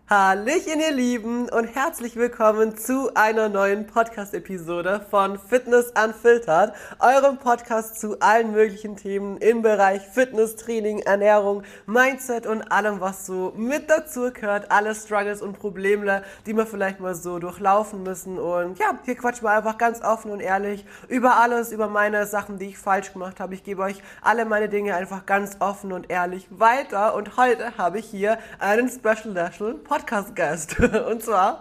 Hallöchen, ihr Lieben, und herzlich willkommen zu einer neuen Podcast-Episode von Fitness Unfiltered, eurem Podcast zu allen möglichen Themen im Bereich Fitness, Training, Ernährung, Mindset und allem, was so mit dazu gehört, alle Struggles und Probleme, die wir vielleicht mal so durchlaufen müssen. Und ja, hier quatschen wir einfach ganz offen und ehrlich über alles, über meine Sachen, die ich falsch gemacht habe. Ich gebe euch alle meine Dinge einfach ganz offen und ehrlich weiter, und heute habe ich hier einen Special Podcast-Gast. Und zwar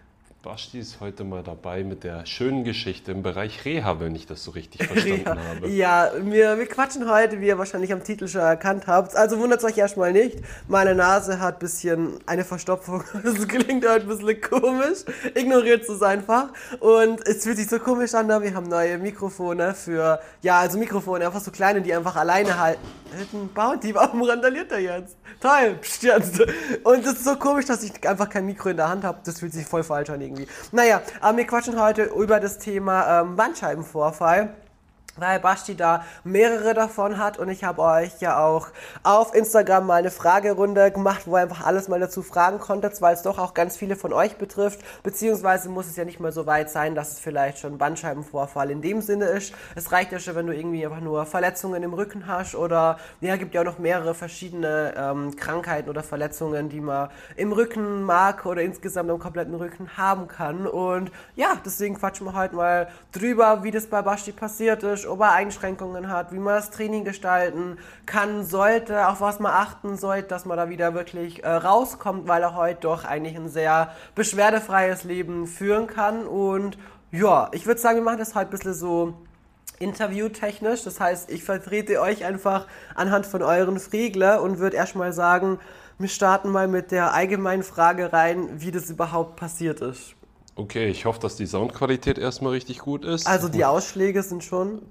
Basti ist heute mal dabei mit der schönen Geschichte im Bereich Reha, wenn ich das so richtig verstanden habe. Ja, wir quatschen heute, wie ihr wahrscheinlich am Titel schon erkannt habt. Also wundert euch erstmal nicht. Meine Nase hat ein bisschen eine Verstopfung. Das klingt halt ein bisschen komisch. Ignoriert es einfach. Und es fühlt sich so komisch an, da wir haben neue Mikrofone für, Mikrofone, einfach so kleine, die einfach alleine halten. Bounty, warum randaliert er jetzt? Toll, pst, jetzt. Und es ist so komisch, dass ich einfach kein Mikro in der Hand habe. Das fühlt sich voll falsch an irgendwie. Naja, aber wir quatschen heute über das Thema Bandscheibenvorfall, weil Basti da mehrere davon hat, und ich habe euch ja auch auf Instagram mal eine Fragerunde gemacht, wo ihr einfach alles mal dazu fragen konntet, weil es doch auch ganz viele von euch betrifft, beziehungsweise muss es ja nicht mal so weit sein, dass es vielleicht schon Bandscheibenvorfall in dem Sinne ist. Es reicht ja schon, wenn du irgendwie einfach nur Verletzungen im Rücken hast, oder ja, gibt ja auch noch mehrere verschiedene Krankheiten oder Verletzungen, die man im Rückenmark oder insgesamt am kompletten Rücken haben kann. Und ja, deswegen quatschen wir heute mal drüber, wie das bei Basti passiert ist, ob er Einschränkungen hat, wie man das Training gestalten kann, sollte, auf was man achten sollte, dass man da wieder wirklich rauskommt, weil er heute doch eigentlich ein sehr beschwerdefreies Leben führen kann. Und ja, ich würde sagen, wir machen das heute ein bisschen so interviewtechnisch. Das heißt, ich vertrete euch einfach anhand von euren Friegle und würde erstmal sagen, wir starten mal mit der allgemeinen Frage rein, wie das überhaupt passiert ist. Okay, ich hoffe, dass die Soundqualität erstmal richtig gut ist. Also die Ausschläge sind schon...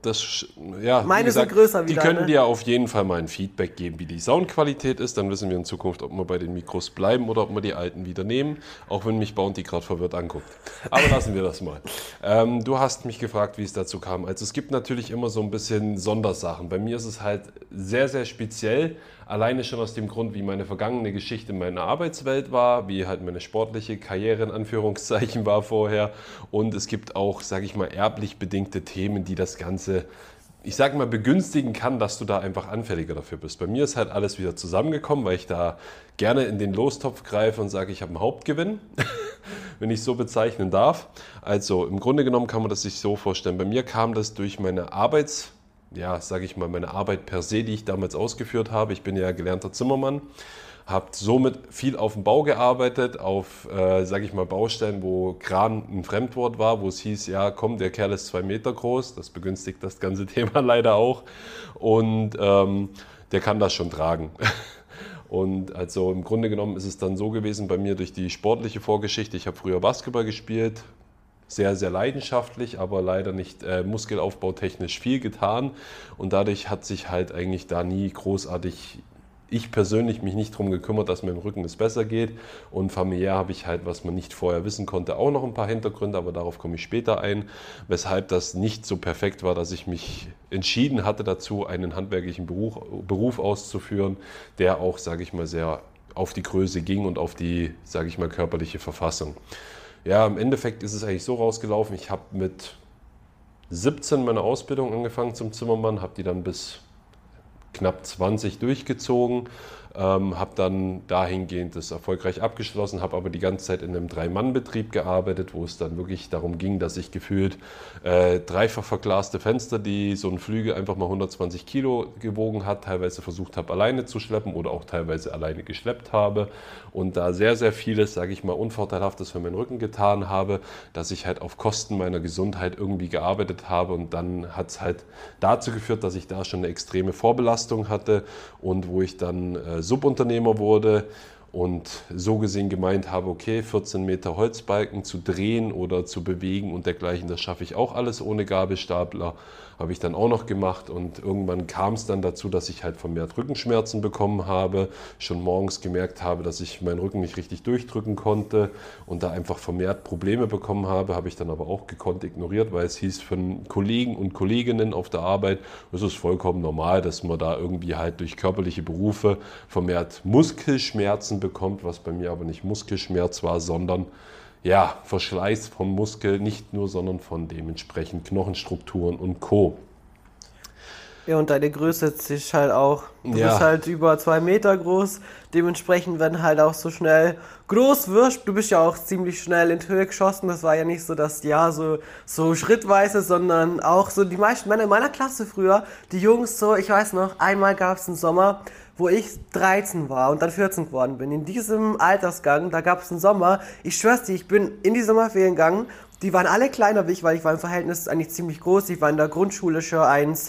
Meine sind größer wieder. Die können dir auf jeden Fall mal ein Feedback geben, wie die Soundqualität ist. Dann wissen wir in Zukunft, ob wir bei den Mikros bleiben oder ob wir die alten wieder nehmen. Auch wenn mich Bounty gerade verwirrt anguckt. Aber lassen wir das mal. Du hast mich gefragt, wie es dazu kam. Also es gibt natürlich immer so ein bisschen Sondersachen. Bei mir ist es halt sehr, sehr speziell. Alleine schon aus dem Grund, wie meine vergangene Geschichte in meiner Arbeitswelt war, wie halt meine sportliche Karriere in Anführungszeichen war vorher. Und es gibt auch, sage ich mal, erblich bedingte Themen, die das Ganze, ich sage mal, begünstigen kann, dass du da einfach anfälliger dafür bist. Bei mir ist halt alles wieder zusammengekommen, weil ich da gerne in den Lostopf greife und sage, ich habe einen Hauptgewinn, wenn ich es so bezeichnen darf. Also im Grunde genommen kann man das sich so vorstellen. Bei mir kam das durch meine meine Arbeit per se, die ich damals ausgeführt habe. Ich bin ja gelernter Zimmermann, habe somit viel auf dem Bau gearbeitet, auf, Baustellen, wo Kran ein Fremdwort war, wo es hieß, ja komm, der Kerl ist 2 Meter groß, das begünstigt das ganze Thema leider auch, und der kann das schon tragen. Und also im Grunde genommen ist es dann so gewesen bei mir durch die sportliche Vorgeschichte, ich habe früher Basketball gespielt, sehr, sehr leidenschaftlich, aber leider nicht muskelaufbautechnisch viel getan, und dadurch hat sich halt eigentlich da nie großartig, ich persönlich, mich nicht darum gekümmert, dass mir im Rücken es besser geht, und familiär habe ich halt, was man nicht vorher wissen konnte, auch noch ein paar Hintergründe, aber darauf komme ich später ein, weshalb das nicht so perfekt war, dass ich mich entschieden hatte dazu, einen handwerklichen Beruf auszuführen, der auch, sage ich mal, sehr auf die Größe ging und auf die, sage ich mal, körperliche Verfassung. Ja, im Endeffekt ist es eigentlich so rausgelaufen, ich habe mit 17 meine Ausbildung angefangen zum Zimmermann, habe die dann bis knapp 20 durchgezogen, habe dann dahingehend das erfolgreich abgeschlossen, habe aber die ganze Zeit in einem 3-Mann-Betrieb gearbeitet, wo es dann wirklich darum ging, dass ich gefühlt dreifach verglaste Fenster, die so ein Flügel einfach mal 120 Kilo gewogen hat, teilweise versucht habe alleine zu schleppen oder auch teilweise alleine geschleppt habe, und da sehr, sehr vieles, sage ich mal, Unvorteilhaftes für meinen Rücken getan habe, dass ich halt auf Kosten meiner Gesundheit irgendwie gearbeitet habe, und dann hat es halt dazu geführt, dass ich da schon eine extreme Vorbelastung hatte, und wo ich dann Subunternehmer wurde und so gesehen gemeint habe, okay, 14 Meter Holzbalken zu drehen oder zu bewegen und dergleichen, das schaffe ich auch alles ohne Gabelstapler, habe ich dann auch noch gemacht, und irgendwann kam es dann dazu, dass ich halt vermehrt Rückenschmerzen bekommen habe, schon morgens gemerkt habe, dass ich meinen Rücken nicht richtig durchdrücken konnte und da einfach vermehrt Probleme bekommen habe ich dann aber auch gekonnt ignoriert, weil es hieß von Kollegen und Kolleginnen auf der Arbeit, es ist vollkommen normal, dass man da irgendwie halt durch körperliche Berufe vermehrt Muskelschmerzen bekommt, was bei mir aber nicht Muskelschmerz war, sondern ja, Verschleiß vom Muskel, nicht nur, sondern von dementsprechend Knochenstrukturen und Co. Ja, und deine Größe ist halt auch, du Ja. bist halt über 2 Meter groß, dementsprechend, wenn halt auch so schnell groß wirst, du bist ja auch ziemlich schnell in die Höhe geschossen, das war ja nicht so, dass, ja, so schrittweise, sondern auch so die meisten Männer in meiner Klasse früher, die Jungs so, ich weiß noch, einmal gab es einen Sommer, wo ich 13 war und dann 14 geworden bin. In diesem Altersgang, da gab es einen Sommer, ich schwör's dir, ich bin in die Sommerferien gegangen, die waren alle kleiner wie ich, weil ich war im Verhältnis eigentlich ziemlich groß, ich war in der Grundschule schon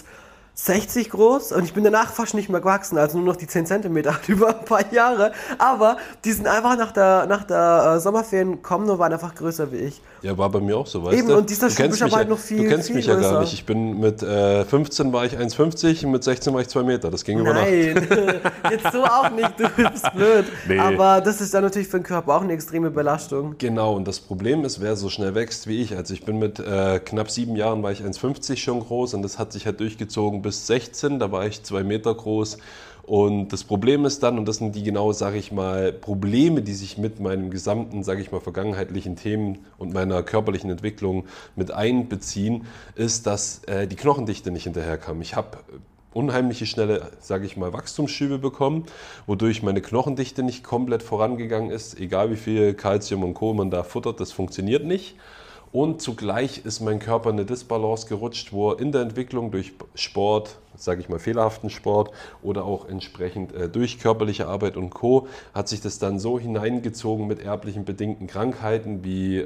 1,60 groß und ich bin danach fast nicht mehr gewachsen, also nur noch die 10 Zentimeter über ein paar Jahre. Aber die sind einfach nach der Sommerferien gekommen und waren einfach größer wie ich. Ja, war bei mir auch so, weißt Eben, du? und dieser Schub ist aber halt noch viel Du kennst viel mich ja gar größer. nicht. Ich bin mit 15 war ich 1,50 und mit 16 war ich 2 Meter. Das ging über Nacht. Nein, jetzt so auch nicht, du bist blöd. Nee. Aber das ist dann natürlich für den Körper auch eine extreme Belastung. Genau, und das Problem ist, wer so schnell wächst wie ich. Also ich bin mit knapp 7 Jahren war ich 1,50 schon groß und das hat sich halt durchgezogen bis 16. Da war ich 2 Meter groß. Und das Problem ist dann, und das sind die genau, sage ich mal, Probleme, die sich mit meinem gesamten, sage ich mal, vergangenheitlichen Themen und meiner körperlichen Entwicklung mit einbeziehen, ist, dass die Knochendichte nicht hinterherkam. Ich habe unheimliche schnelle, sage ich mal, Wachstumsschübe bekommen, wodurch meine Knochendichte nicht komplett vorangegangen ist. Egal wie viel Kalzium und Co. man da futtert, das funktioniert nicht. Und zugleich ist mein Körper in eine Disbalance gerutscht, wo er in der Entwicklung durch Sport, sage ich mal fehlerhaften Sport oder auch entsprechend durch körperliche Arbeit und Co. hat sich das dann so hineingezogen mit erblichen bedingten Krankheiten wie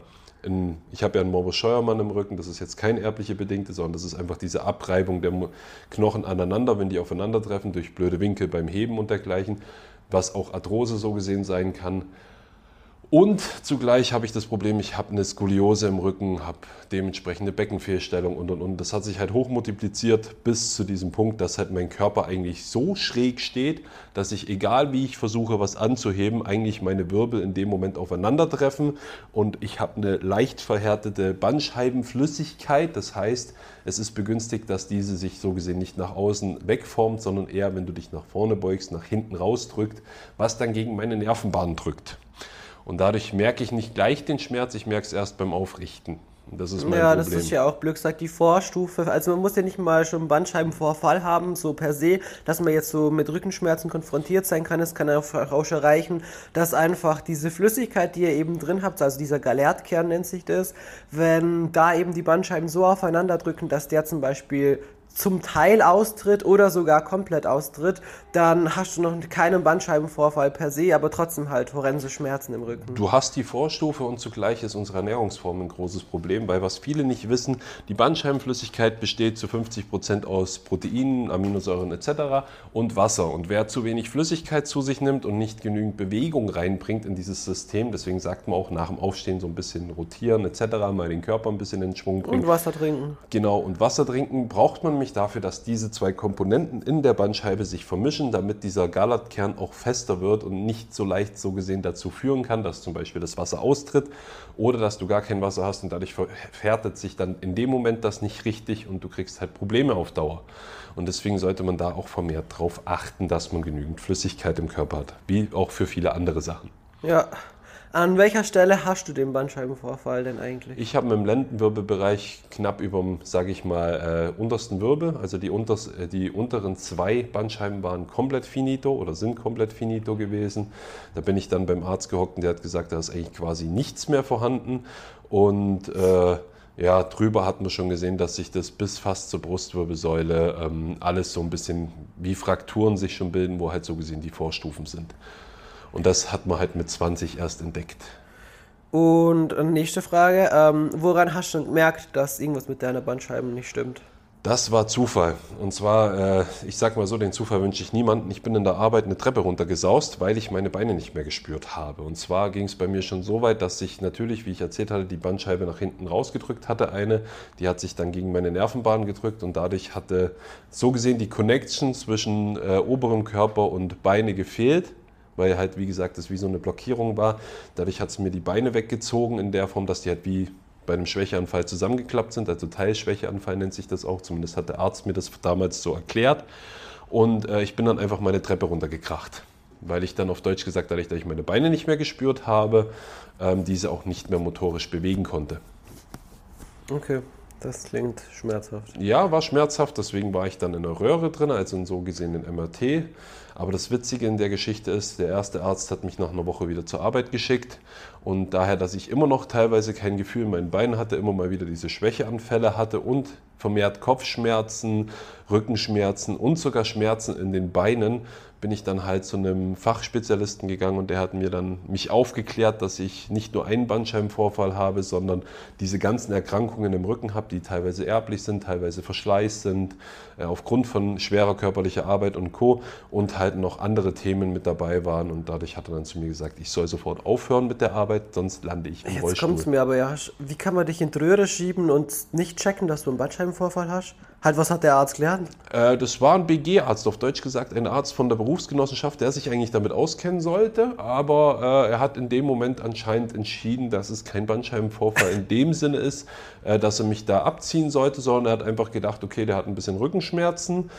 ich habe ja einen Morbus Scheuermann im Rücken, das ist jetzt kein erbliche Bedingte, sondern das ist einfach diese Abreibung der Knochen aneinander, wenn die aufeinandertreffen, durch blöde Winkel beim Heben und dergleichen, was auch Arthrose so gesehen sein kann. Und zugleich habe ich das Problem, ich habe eine Skoliose im Rücken, habe dementsprechende Beckenfehlstellung und. Das hat sich halt hochmultipliziert bis zu diesem Punkt, dass halt mein Körper eigentlich so schräg steht, dass ich, egal wie ich versuche, was anzuheben, eigentlich meine Wirbel in dem Moment aufeinandertreffen. Und ich habe eine leicht verhärtete Bandscheibenflüssigkeit. Das heißt, es ist begünstigt, dass diese sich so gesehen nicht nach außen wegformt, sondern eher, wenn du dich nach vorne beugst, nach hinten rausdrückt, was dann gegen meine Nervenbahn drückt. Und dadurch merke ich nicht gleich den Schmerz, ich merke es erst beim Aufrichten. Und das ist mein Ja, Problem. das ist ja auch blöd gesagt die Vorstufe. Also man muss ja nicht mal schon einen Bandscheibenvorfall haben, so per se, dass man jetzt so mit Rückenschmerzen konfrontiert sein kann. Es kann auch schon reichen, dass einfach diese Flüssigkeit, die ihr eben drin habt, also dieser Gallertkern nennt sich das, wenn da eben die Bandscheiben so aufeinander drücken, dass der zum Beispiel zum Teil austritt oder sogar komplett austritt, dann hast du noch keinen Bandscheibenvorfall per se, aber trotzdem halt horrende Schmerzen im Rücken. Du hast die Vorstufe und zugleich ist unsere Ernährungsform ein großes Problem, weil was viele nicht wissen, die Bandscheibenflüssigkeit besteht zu 50% aus Proteinen, Aminosäuren etc. und Wasser. Und wer zu wenig Flüssigkeit zu sich nimmt und nicht genügend Bewegung reinbringt in dieses System, deswegen sagt man auch nach dem Aufstehen so ein bisschen rotieren etc., mal den Körper ein bisschen in Schwung bringen. Und Wasser trinken. Genau, und Wasser trinken braucht man nämlich dafür, dass diese zwei Komponenten in der Bandscheibe sich vermischen, damit dieser Gallertkern auch fester wird und nicht so leicht so gesehen dazu führen kann, dass zum Beispiel das Wasser austritt oder dass du gar kein Wasser hast und dadurch verhärtet sich dann in dem Moment das nicht richtig und du kriegst halt Probleme auf Dauer. Und deswegen sollte man da auch vermehrt darauf achten, dass man genügend Flüssigkeit im Körper hat, wie auch für viele andere Sachen. Ja. An welcher Stelle hast du den Bandscheibenvorfall denn eigentlich? Ich habe im Lendenwirbelbereich knapp über dem, sage ich mal, untersten Wirbel, also die unteren 2 Bandscheiben waren komplett finito oder sind komplett finito gewesen. Da bin ich dann beim Arzt gehockt und der hat gesagt, da ist eigentlich quasi nichts mehr vorhanden. Und ja, drüber hat man schon gesehen, dass sich das bis fast zur Brustwirbelsäule alles so ein bisschen wie Frakturen sich schon bilden, wo halt so gesehen die Vorstufen sind. Und das hat man halt mit 20 erst entdeckt. Und nächste Frage, woran hast du gemerkt, dass irgendwas mit deiner Bandscheibe nicht stimmt? Das war Zufall. Und zwar, ich sag mal so, den Zufall wünsche ich niemandem. Ich bin in der Arbeit eine Treppe runtergesaust, weil ich meine Beine nicht mehr gespürt habe. Und zwar ging es bei mir schon so weit, dass ich natürlich, wie ich erzählt hatte, die Bandscheibe nach hinten rausgedrückt hatte. Die hat sich dann gegen meine Nervenbahn gedrückt und dadurch hatte so gesehen die Connection zwischen oberem Körper und Beine gefehlt. Weil halt, wie gesagt, das wie so eine Blockierung war. Dadurch hat es mir die Beine weggezogen in der Form, dass die halt wie bei einem Schwächeanfall zusammengeklappt sind. Also Teilschwächeanfall nennt sich das auch. Zumindest hat der Arzt mir das damals so erklärt. Und ich bin dann einfach meine Treppe runtergekracht. weil ich dann auf Deutsch gesagt, dadurch, dass ich meine Beine nicht mehr gespürt habe, diese auch nicht mehr motorisch bewegen konnte. Okay, das klingt schmerzhaft. Ja, war schmerzhaft, deswegen war ich dann in der Röhre drin, also in so gesehen in MRT. Aber das Witzige in der Geschichte ist, der erste Arzt hat mich nach einer Woche wieder zur Arbeit geschickt. Und daher, dass ich immer noch teilweise kein Gefühl in meinen Beinen hatte, immer mal wieder diese Schwächeanfälle hatte und vermehrt Kopfschmerzen, Rückenschmerzen und sogar Schmerzen in den Beinen, bin ich dann halt zu einem Fachspezialisten gegangen und der hat mir dann mich aufgeklärt, dass ich nicht nur einen Bandscheibenvorfall habe, sondern diese ganzen Erkrankungen im Rücken habe, die teilweise erblich sind, teilweise Verschleiß sind, aufgrund von schwerer körperlicher Arbeit und Co. und halt noch andere Themen mit dabei waren und dadurch hat er dann zu mir gesagt, ich soll sofort aufhören mit der Arbeit, sonst lande ich im Rollstuhl. Jetzt kommt es mir aber ja, wie kann man dich in die Röhre schieben und nicht checken, dass du einen Bandscheibenvorfall hast? Halt, was hat der Arzt gelernt? Das war ein BG-Arzt, auf Deutsch gesagt, ein Arzt von der Berufsgenossenschaft, der sich eigentlich damit auskennen sollte, aber er hat in dem Moment anscheinend entschieden, dass es kein Bandscheibenvorfall in dem Sinne ist, dass er mich da abziehen sollte, sondern er hat einfach gedacht, okay, der hat ein bisschen Rückenschmerzen,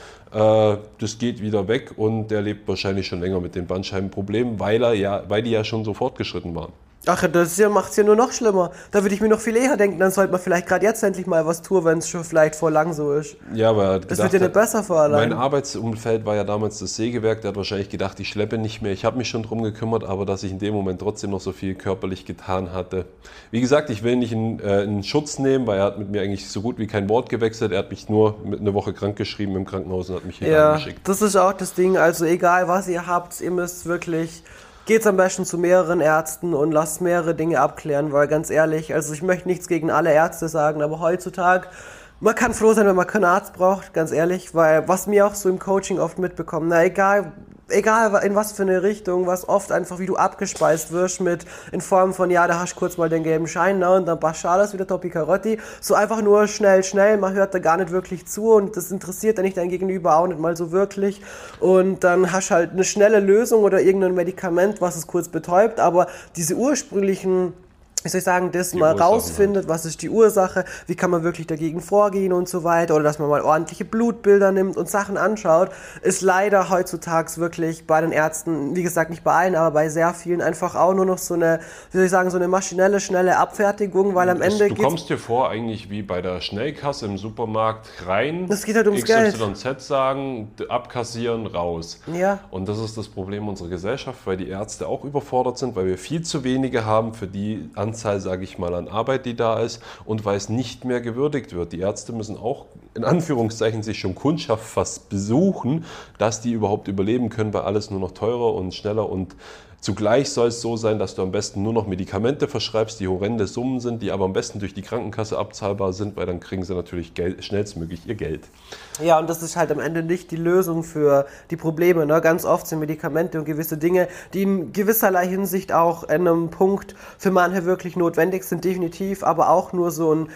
das geht wieder weg und der lebt wahrscheinlich schon länger mit den Bandscheibenproblemen, weil die ja schon so fortgeschritten waren. Ach, das macht es ja nur noch schlimmer. Da würde ich mir noch viel eher denken, dann sollte man vielleicht gerade jetzt endlich mal was tun, wenn es schon vielleicht vor lang so ist. Ja, aber er hat das wird ja nicht besser vor allein. Mein Arbeitsumfeld war ja damals das Sägewerk, der hat wahrscheinlich gedacht, ich schleppe nicht mehr. Ich habe mich schon drum gekümmert, aber dass ich in dem Moment trotzdem noch so viel körperlich getan hatte. Wie gesagt, ich will nicht in Schutz nehmen, weil er hat mit mir eigentlich so gut wie kein Wort gewechselt. Er hat mich nur mit eine Woche krank geschrieben im Krankenhaus und hat mich hier geschickt. Das ist auch das Ding, also egal was ihr habt, ihr müsst wirklich... Geht's am besten zu mehreren Ärzten und lasst mehrere Dinge abklären, weil ganz ehrlich, also ich möchte nichts gegen alle Ärzte sagen, aber heutzutage, man kann froh sein, wenn man keinen Arzt braucht, ganz ehrlich, weil was mir auch so im Coaching oft mitbekommen, egal in was für eine Richtung, was oft einfach wie du abgespeist wirst mit in Form von, ja, da hast du kurz mal den gelben Schein, ne, und dann passt alles wieder Topi Karotti, so einfach nur schnell, man hört da gar nicht wirklich zu und das interessiert dann nicht dein Gegenüber auch nicht mal so wirklich und dann hast du halt eine schnelle Lösung oder irgendein Medikament, was es kurz betäubt, aber diese ursprünglichen, wie soll ich sagen, dass man rausfindet, was ist die Ursache, wie kann man wirklich dagegen vorgehen und so weiter, oder dass man mal ordentliche Blutbilder nimmt und Sachen anschaut, ist leider heutzutage wirklich bei den Ärzten, wie gesagt, nicht bei allen, aber bei sehr vielen einfach auch nur noch so eine, wie soll ich sagen, so eine maschinelle, schnelle Abfertigung, weil am Ende Du kommst dir vor eigentlich wie bei der Schnellkasse im Supermarkt rein, das geht halt ums Geld. XYZ sagen, abkassieren, raus. Ja. Und das ist das Problem unserer Gesellschaft, weil die Ärzte auch überfordert sind, weil wir viel zu wenige haben für die Anzahl, sage ich mal, an Arbeit, die da ist und weil es nicht mehr gewürdigt wird. Die Ärzte müssen auch in Anführungszeichen sich schon Kundschaft fast besuchen, dass die überhaupt überleben können, weil alles nur noch teurer und schneller und zugleich soll es so sein, dass du am besten nur noch Medikamente verschreibst, die horrende Summen sind, die aber am besten durch die Krankenkasse abzahlbar sind, weil dann kriegen sie natürlich schnellstmöglich ihr Geld. Ja, und das ist halt am Ende nicht die Lösung für die Probleme. Ne? Ganz oft sind Medikamente und gewisse Dinge, die in gewisserlei Hinsicht auch an einem Punkt für manche wirklich notwendig sind, definitiv, aber auch nur so ein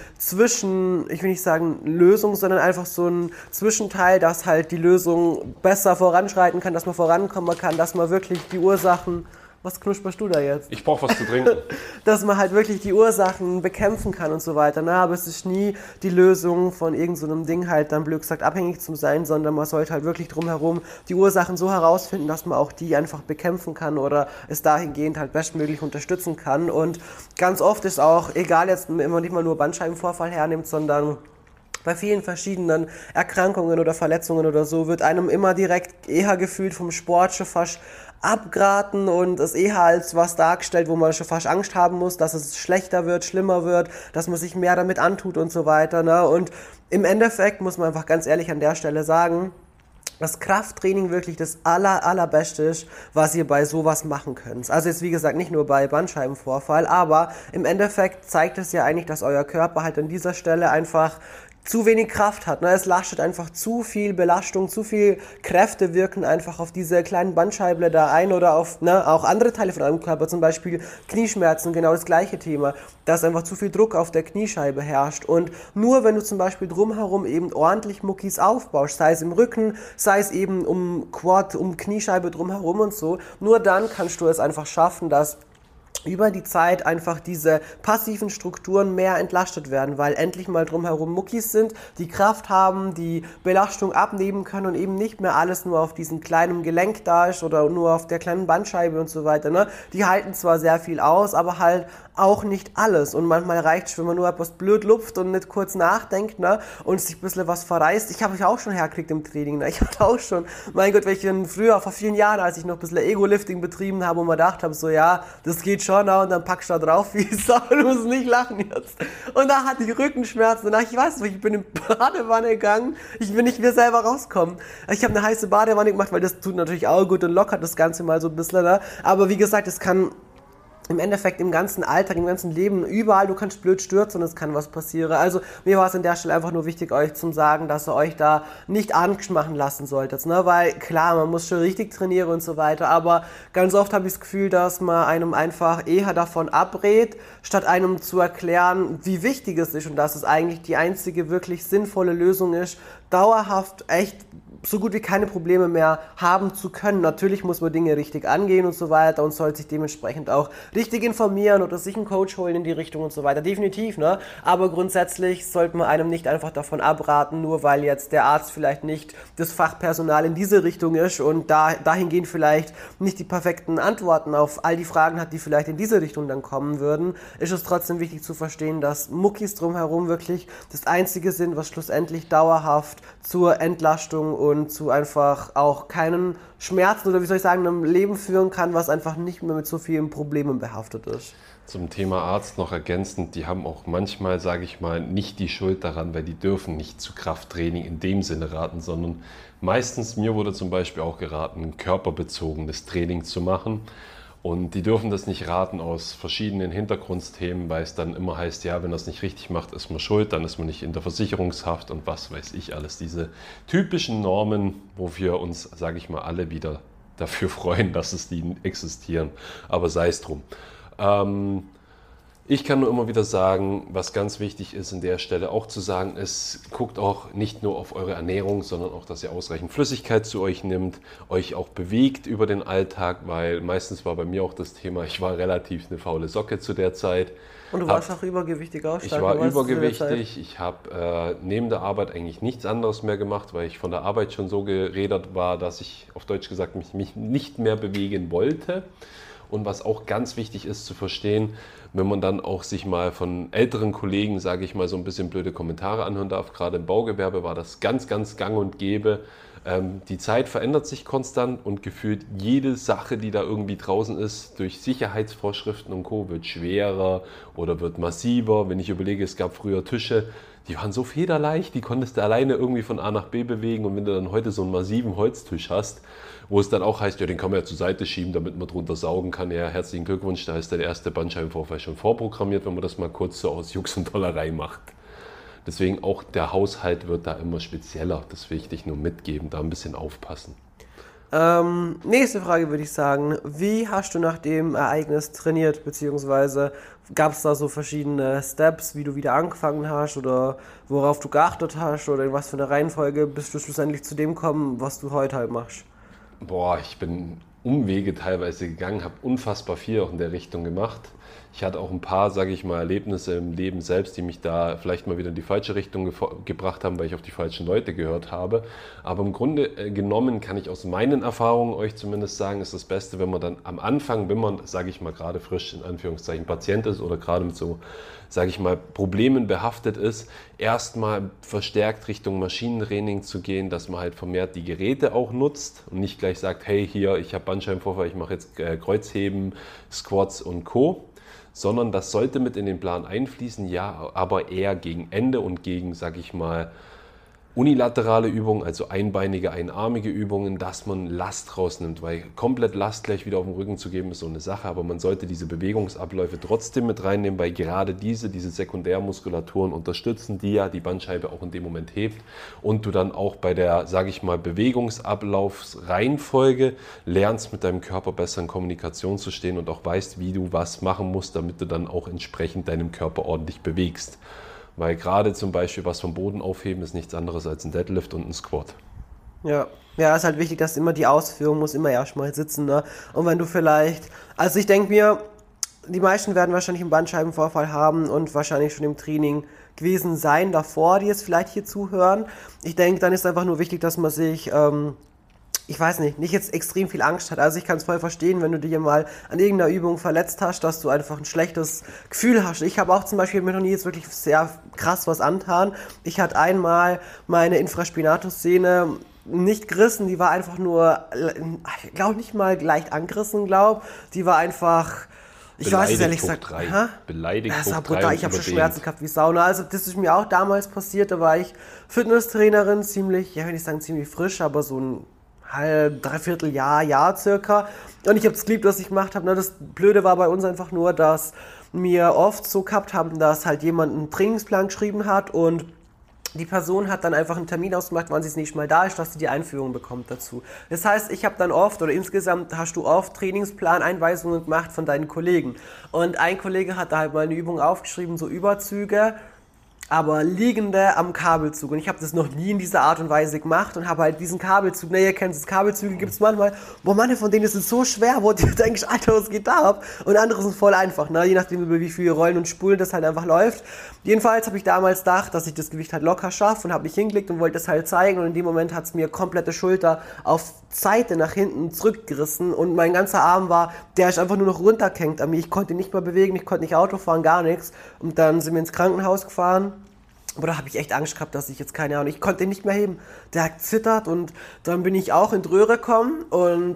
ich will nicht sagen Lösung, sondern einfach so ein Zwischenteil, dass halt die Lösung besser voranschreiten kann, dass man vorankommen kann, dass man wirklich die Ursachen... Was knusperst du da jetzt? Ich brauche was zu trinken. Dass man halt wirklich die Ursachen bekämpfen kann und so weiter. Ne? Aber es ist nie die Lösung von irgend so einem Ding halt dann blöd gesagt abhängig zu sein, sondern man sollte halt wirklich drumherum die Ursachen so herausfinden, dass man auch die einfach bekämpfen kann oder es dahingehend halt bestmöglich unterstützen kann. Und ganz oft ist auch, egal jetzt, wenn man nicht mal nur Bandscheibenvorfall hernimmt, sondern bei vielen verschiedenen Erkrankungen oder Verletzungen oder so wird einem immer direkt eher gefühlt vom Sport schon fast abgeraten und es eher als was dargestellt, wo man schon fast Angst haben muss, dass es schlechter wird, schlimmer wird, dass man sich mehr damit antut und so weiter. Ne? Und im Endeffekt muss man einfach ganz ehrlich an der Stelle sagen, dass Krafttraining wirklich das allerbeste ist, was ihr bei sowas machen könnt. Also jetzt wie gesagt nicht nur bei Bandscheibenvorfall, aber im Endeffekt zeigt es ja eigentlich, dass euer Körper halt an dieser Stelle einfach zu wenig Kraft hat. Ne? Es lastet einfach zu viel Belastung, zu viel Kräfte wirken einfach auf diese kleinen Bandscheiben da ein oder auf auch andere Teile von eurem Körper, zum Beispiel Knieschmerzen, genau das gleiche Thema, dass einfach zu viel Druck auf der Kniescheibe herrscht. Und nur wenn du zum Beispiel drumherum eben ordentlich Muckis aufbaust, sei es im Rücken, sei es eben um Quad, um Kniescheibe drumherum und so, nur dann kannst du es einfach schaffen, dass über die Zeit einfach diese passiven Strukturen mehr entlastet werden, weil endlich mal drumherum Muckis sind, die Kraft haben, die Belastung abnehmen können und eben nicht mehr alles nur auf diesem kleinen Gelenk da ist oder nur auf der kleinen Bandscheibe und so weiter. Ne? Die halten zwar sehr viel aus, aber halt auch nicht alles. Und manchmal reicht es, wenn man nur etwas blöd lupft und nicht kurz nachdenkt, ne? Und sich ein bisschen was verreißt. Ich habe mich auch schon hergekriegt im Training. Ne? Ich hatte auch schon, mein Gott, früher, vor vielen Jahren, als ich noch ein bisschen Ego-Lifting betrieben habe und mir gedacht habe, so ja, das geht schon, ne? Und dann packst du da drauf wie Sau, du musst nicht lachen jetzt. Und da hatte ich Rückenschmerzen. Und ich weiß nicht, ich bin in die Badewanne gegangen, ich bin nicht mehr selber rausgekommen. Ich habe eine heiße Badewanne gemacht, weil das tut natürlich auch gut und lockert das Ganze mal so ein bisschen. Ne? Aber wie gesagt, es kann im Endeffekt im ganzen Alltag, im ganzen Leben, überall, du kannst blöd stürzen und es kann was passieren. Also mir war es an der Stelle einfach nur wichtig, euch zu sagen, dass ihr euch da nicht Angst machen lassen solltet. Ne? Weil klar, man muss schon richtig trainieren und so weiter, aber ganz oft habe ich das Gefühl, dass man einem einfach eher davon abrät, statt einem zu erklären, wie wichtig es ist und dass es eigentlich die einzige wirklich sinnvolle Lösung ist, dauerhaft echt so gut wie keine Probleme mehr haben zu können. Natürlich muss man Dinge richtig angehen und so weiter und sollte sich dementsprechend auch richtig informieren oder sich einen Coach holen in die Richtung und so weiter. Definitiv, ne? Aber grundsätzlich sollte man einem nicht einfach davon abraten, nur weil jetzt der Arzt vielleicht nicht das Fachpersonal in diese Richtung ist und dahingehend vielleicht nicht die perfekten Antworten auf all die Fragen hat, die vielleicht in diese Richtung dann kommen würden, ist es trotzdem wichtig zu verstehen, dass Muckis drumherum wirklich das Einzige sind, was schlussendlich dauerhaft zur Entlastung und zu einfach auch keinen Schmerzen oder wie soll ich sagen, einem Leben führen kann, was einfach nicht mehr mit so vielen Problemen behaftet ist. Zum Thema Arzt noch ergänzend, die haben auch manchmal, sage ich mal, nicht die Schuld daran, weil die dürfen nicht zu Krafttraining in dem Sinne raten, sondern meistens, mir wurde zum Beispiel auch geraten, körperbezogenes Training zu machen. Und die dürfen das nicht raten aus verschiedenen Hintergrundthemen, weil es dann immer heißt, ja, wenn er es nicht richtig macht, ist man schuld, dann ist man nicht in der Versicherungshaft und was weiß ich alles. Diese typischen Normen, wo wir uns, sage ich mal, alle wieder dafür freuen, dass es die existieren. Aber sei es drum. Ich kann nur immer wieder sagen, was ganz wichtig ist, an der Stelle auch zu sagen ist, guckt auch nicht nur auf eure Ernährung, sondern auch, dass ihr ausreichend Flüssigkeit zu euch nimmt, euch auch bewegt über den Alltag, weil meistens war bei mir auch das Thema, ich war relativ eine faule Socke zu der Zeit. Und du warst auch übergewichtig auch stark. Ich war übergewichtig, ich habe neben der Arbeit eigentlich nichts anderes mehr gemacht, weil ich von der Arbeit schon so gerädert war, dass ich auf Deutsch gesagt mich nicht mehr bewegen wollte. Und was auch ganz wichtig ist zu verstehen, wenn man dann auch sich mal von älteren Kollegen, sage ich mal, so ein bisschen blöde Kommentare anhören darf, gerade im Baugewerbe war das ganz, ganz gang und gäbe. Die Zeit verändert sich konstant und gefühlt jede Sache, die da irgendwie draußen ist, durch Sicherheitsvorschriften und Co. wird schwerer oder wird massiver. Wenn ich überlege, es gab früher Tische, die waren so federleicht, die konntest du alleine irgendwie von A nach B bewegen. Und wenn du dann heute so einen massiven Holztisch hast, wo es dann auch heißt, ja, den kann man ja zur Seite schieben, damit man drunter saugen kann. Ja, herzlichen Glückwunsch, da ist der erste Bandscheibenvorfall schon vorprogrammiert, wenn man das mal kurz so aus Jux und Dollerei macht. Deswegen auch der Haushalt wird da immer spezieller. Das will ich dich nur mitgeben, da ein bisschen aufpassen. Nächste Frage würde ich sagen, wie hast du nach dem Ereignis trainiert, beziehungsweise gab es da so verschiedene Steps, wie du wieder angefangen hast oder worauf du geachtet hast oder in was für eine Reihenfolge bist du schlussendlich zu dem gekommen, was du heute halt machst? Boah, ich bin Umwege teilweise gegangen, habe unfassbar viel auch in der Richtung gemacht. Ich hatte auch ein paar, sage ich mal, Erlebnisse im Leben selbst, die mich da vielleicht mal wieder in die falsche Richtung gebracht haben, weil ich auf die falschen Leute gehört habe. Aber im Grunde genommen kann ich aus meinen Erfahrungen euch zumindest sagen, ist das Beste, wenn man dann am Anfang, wenn man, sage ich mal, gerade frisch in Anführungszeichen Patient ist oder gerade mit so, sage ich mal, Problemen behaftet ist, erstmal verstärkt Richtung Maschinentraining zu gehen, dass man halt vermehrt die Geräte auch nutzt und nicht gleich sagt, hey, hier, ich habe Bandscheibenvorfall, ich mache jetzt Kreuzheben, Squats und Co., sondern das sollte mit in den Plan einfließen, ja, aber eher gegen Ende und gegen, sag ich mal, unilaterale Übungen, also einbeinige, einarmige Übungen, dass man Last rausnimmt, weil komplett Last gleich wieder auf den Rücken zu geben ist so eine Sache, aber man sollte diese Bewegungsabläufe trotzdem mit reinnehmen, weil gerade diese Sekundärmuskulaturen unterstützen, die ja die Bandscheibe auch in dem Moment hebt und du dann auch bei der, sage ich mal, Bewegungsablaufsreihenfolge lernst, mit deinem Körper besser in Kommunikation zu stehen und auch weißt, wie du was machen musst, damit du dann auch entsprechend deinem Körper ordentlich bewegst. Weil gerade zum Beispiel was vom Boden aufheben ist nichts anderes als ein Deadlift und ein Squat. Ja, ist halt wichtig, dass immer die Ausführung muss immer erstmal sitzen, ne? Und wenn du vielleicht, also ich denke mir, die meisten werden wahrscheinlich einen Bandscheibenvorfall haben und wahrscheinlich schon im Training gewesen sein davor, die jetzt vielleicht hier zuhören. Ich denke, dann ist einfach nur wichtig, dass man sich, ich weiß nicht jetzt extrem viel Angst hat. Also ich kann es voll verstehen, wenn du dich mal an irgendeiner Übung verletzt hast, dass du einfach ein schlechtes Gefühl hast. Ich habe auch zum Beispiel mir noch nie jetzt wirklich sehr krass was angetan. Ich hatte einmal meine Infraspinatus-Sehne nicht gerissen, die war einfach nur, ich glaube nicht mal leicht angerissen, die war einfach... Ich weiß es ehrlich gesagt. Beleidigt das war brutal. Ich habe schon Schmerzen gehabt wie Sauna. Also das ist mir auch damals passiert. Da war ich Fitnesstrainerin, ziemlich, ja, will ich sagen ziemlich frisch, aber so ein Dreivierteljahr circa. Und ich habe es geliebt, was ich gemacht habe. Das Blöde war bei uns einfach nur, dass wir oft so gehabt haben, dass halt jemand einen Trainingsplan geschrieben hat und die Person hat dann einfach einen Termin ausgemacht, wann sie es nicht mal da ist, dass sie die Einführung bekommt dazu. Das heißt, ich habe dann oft, oder insgesamt hast du oft Trainingsplan-Einweisungen gemacht von deinen Kollegen. Und ein Kollege hat da halt mal eine Übung aufgeschrieben, so Überzüge, aber liegende am Kabelzug. Und ich habe das noch nie in dieser Art und Weise gemacht und habe halt diesen Kabelzug, ihr kennt es, Kabelzüge gibt es manchmal, manche von denen sind so schwer, wo du denkst, Alter, was geht da ab? Und andere sind voll einfach, je nachdem, über wie viele Rollen und Spulen das halt einfach läuft. Jedenfalls habe ich damals gedacht, dass ich das Gewicht halt locker schaffe und habe mich hingelegt und wollte das halt zeigen. Und in dem Moment hat es mir komplette Schulter auf Seite nach hinten zurückgerissen und mein ganzer Arm der ist einfach nur noch runtergehängt an mir. Ich konnte nicht mehr bewegen, ich konnte nicht Auto fahren, gar nichts. Und dann sind wir ins Krankenhaus gefahren. Aber da habe ich echt Angst gehabt, dass ich jetzt keine Ahnung, ich konnte ihn nicht mehr heben. Der hat zittert und dann bin ich auch in die Röhre gekommen und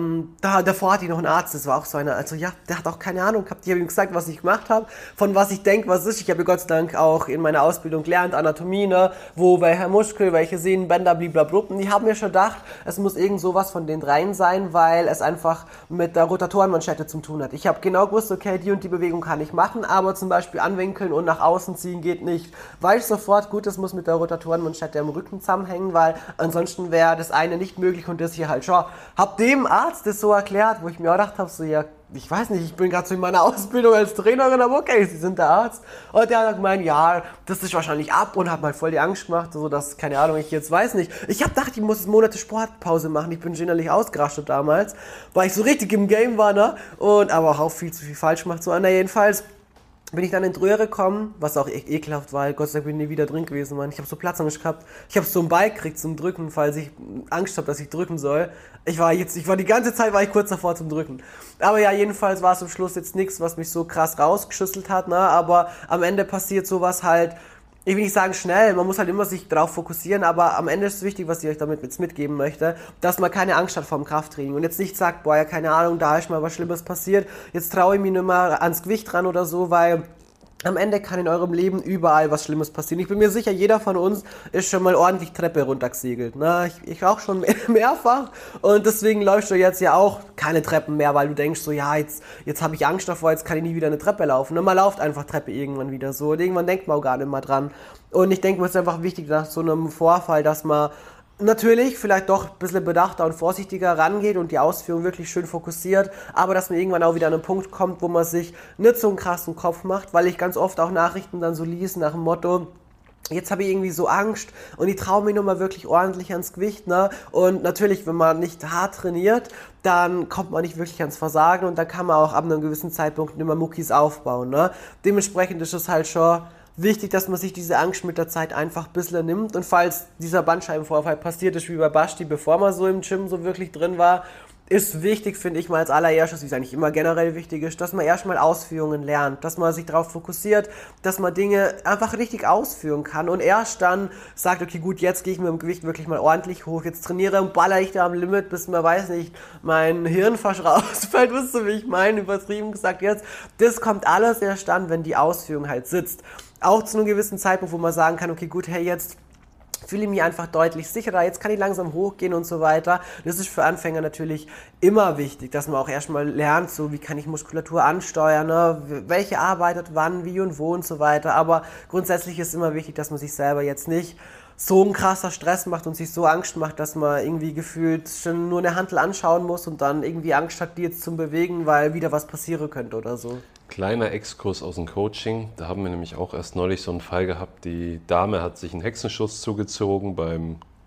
davor hatte ich noch einen Arzt, das war auch so einer, also ja, der hat auch keine Ahnung gehabt. Ich habe ihm gesagt, was ich gemacht habe, von was ich denke, was ist. Ich habe Gott sei Dank auch in meiner Ausbildung gelernt, Anatomie, wo welcher Muskel, welche Sehnenbänder, blablabla. Und die haben mir schon gedacht, es muss irgend sowas von den dreien sein, weil es einfach mit der Rotatorenmanschette zu tun hat. Ich habe genau gewusst, okay, die und die Bewegung kann ich machen, aber zum Beispiel anwinkeln und nach außen ziehen geht nicht. Weil ich sofort, gut, das muss mit der Rotatorenmanschette im Rücken zusammenhängen, weil ansonsten wäre das eine nicht möglich und das hier halt schon. Hab dem Arzt das so erklärt, wo ich mir auch gedacht habe, so ja, ich weiß nicht, ich bin gerade so in meiner Ausbildung als Trainerin, aber okay, Sie sind der Arzt. Und der hat gemeint, ja, das ist wahrscheinlich ab und hat mal voll die Angst gemacht, so dass, keine Ahnung, ich jetzt weiß nicht. Ich habe gedacht, ich muss Monate Sportpause machen, ich bin innerlich ausgerastet damals, weil ich so richtig im Game war, und aber auch viel zu viel falsch gemacht, so, jedenfalls bin ich dann in die Röhre gekommen, was auch echt ekelhaft war, Gott sei Dank bin ich nie wieder drin gewesen, Mann. Ich habe so Platzangst gehabt. Ich habe so ein Ball gekriegt zum Drücken, falls ich Angst habe, dass ich drücken soll. Ich war die ganze Zeit kurz davor zum Drücken. Aber ja, jedenfalls war es am Schluss jetzt nichts, was mich so krass rausgeschüsselt hat, aber am Ende passiert sowas halt, ich will nicht sagen schnell, man muss halt immer sich drauf fokussieren, aber am Ende ist es wichtig, was ich euch damit jetzt mitgeben möchte, dass man keine Angst hat vor dem Krafttraining und jetzt nicht sagt, boah, ja, keine Ahnung, da ist mal was Schlimmes passiert, jetzt traue ich mich nicht mehr ans Gewicht ran oder so, weil am Ende kann in eurem Leben überall was Schlimmes passieren. Ich bin mir sicher, jeder von uns ist schon mal ordentlich Treppe runtergesegelt. Ich auch schon mehrfach und deswegen läufst du jetzt ja auch keine Treppen mehr, weil du denkst so, ja, jetzt habe ich Angst davor, jetzt kann ich nie wieder eine Treppe laufen. Man läuft einfach Treppe irgendwann wieder so und irgendwann denkt man auch gar nicht mehr dran. Und ich denke, es ist einfach wichtig, nach so einem Vorfall, dass man natürlich vielleicht doch ein bisschen bedachter und vorsichtiger rangeht und die Ausführung wirklich schön fokussiert, aber dass man irgendwann auch wieder an einen Punkt kommt, wo man sich nicht so einen krassen Kopf macht, weil ich ganz oft auch Nachrichten dann so lese nach dem Motto, jetzt habe ich irgendwie so Angst und ich traue mich nochmal wirklich ordentlich ans Gewicht, Und natürlich, wenn man nicht hart trainiert, dann kommt man nicht wirklich ans Versagen und dann kann man auch ab einem gewissen Zeitpunkt nicht mehr Muckis aufbauen, Dementsprechend ist es halt schon wichtig, dass man sich diese Angst mit der Zeit einfach ein bisschen nimmt und falls dieser Bandscheibenvorfall passiert ist, wie bei Basti, bevor man so im Gym so wirklich drin war, ist wichtig, finde ich mal als allererstes, wie es eigentlich immer generell wichtig ist, dass man erstmal Ausführungen lernt, dass man sich darauf fokussiert, dass man Dinge einfach richtig ausführen kann und erst dann sagt, okay gut, jetzt gehe ich mit dem Gewicht wirklich mal ordentlich hoch, jetzt trainiere und baller ich da am Limit, bis man, weiß nicht, mein Hirn fast rausfällt, wisst ihr, wie ich meine, übertrieben gesagt jetzt. Das kommt alles erst dann, wenn die Ausführung halt sitzt. Auch zu einem gewissen Zeitpunkt, wo man sagen kann, okay gut, hey, jetzt fühle ich mich einfach deutlich sicherer, jetzt kann ich langsam hochgehen und so weiter. Das ist für Anfänger natürlich immer wichtig, dass man auch erstmal lernt, so wie kann ich Muskulatur ansteuern, welche arbeitet wann, wie und wo und so weiter. Aber grundsätzlich ist immer wichtig, dass man sich selber jetzt nicht so ein krasser Stress macht und sich so Angst macht, dass man irgendwie gefühlt schon nur eine Hantel anschauen muss und dann irgendwie Angst hat, die jetzt zum Bewegen, weil wieder was passieren könnte oder so. Kleiner Exkurs aus dem Coaching, da haben wir nämlich auch erst neulich so einen Fall gehabt, die Dame hat sich einen Hexenschuss zugezogen beim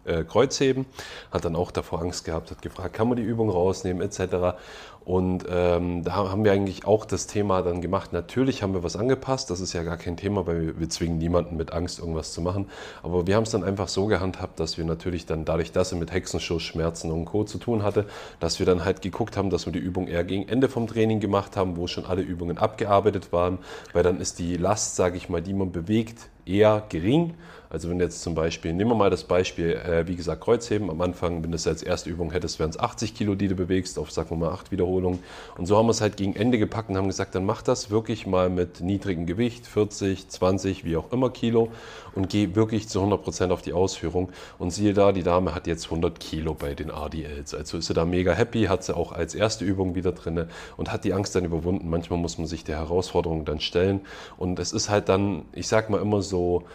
Kreuzheben, hat dann auch davor Angst gehabt, hat gefragt, kann man die Übung rausnehmen etc. Und da haben wir eigentlich auch das Thema dann gemacht. Natürlich haben wir was angepasst, das ist ja gar kein Thema, weil wir zwingen niemanden mit Angst irgendwas zu machen. Aber wir haben es dann einfach so gehandhabt, dass wir natürlich dann dadurch, dass er mit Hexenschuss, Schmerzen und Co. zu tun hatte, dass wir dann halt geguckt haben, dass wir die Übung eher gegen Ende vom Training gemacht haben, wo schon alle Übungen abgearbeitet waren, weil dann ist die Last, sage ich mal, die man bewegt, eher gering. Also wenn jetzt zum Beispiel, nehmen wir mal das Beispiel, wie gesagt, Kreuzheben. Am Anfang, wenn du es als erste Übung hättest, wären es 80 Kilo, die du bewegst, auf, sagen wir mal, 8 Wiederholungen. Und so haben wir es halt gegen Ende gepackt und haben gesagt, dann mach das wirklich mal mit niedrigem Gewicht, 40, 20, wie auch immer Kilo und geh wirklich zu 100% auf die Ausführung. Und siehe da, die Dame hat jetzt 100 Kilo bei den RDLs. Also ist sie da mega happy, hat sie auch als erste Übung wieder drin und hat die Angst dann überwunden. Manchmal muss man sich der Herausforderung dann stellen. Und es ist halt dann, ich sag mal immer so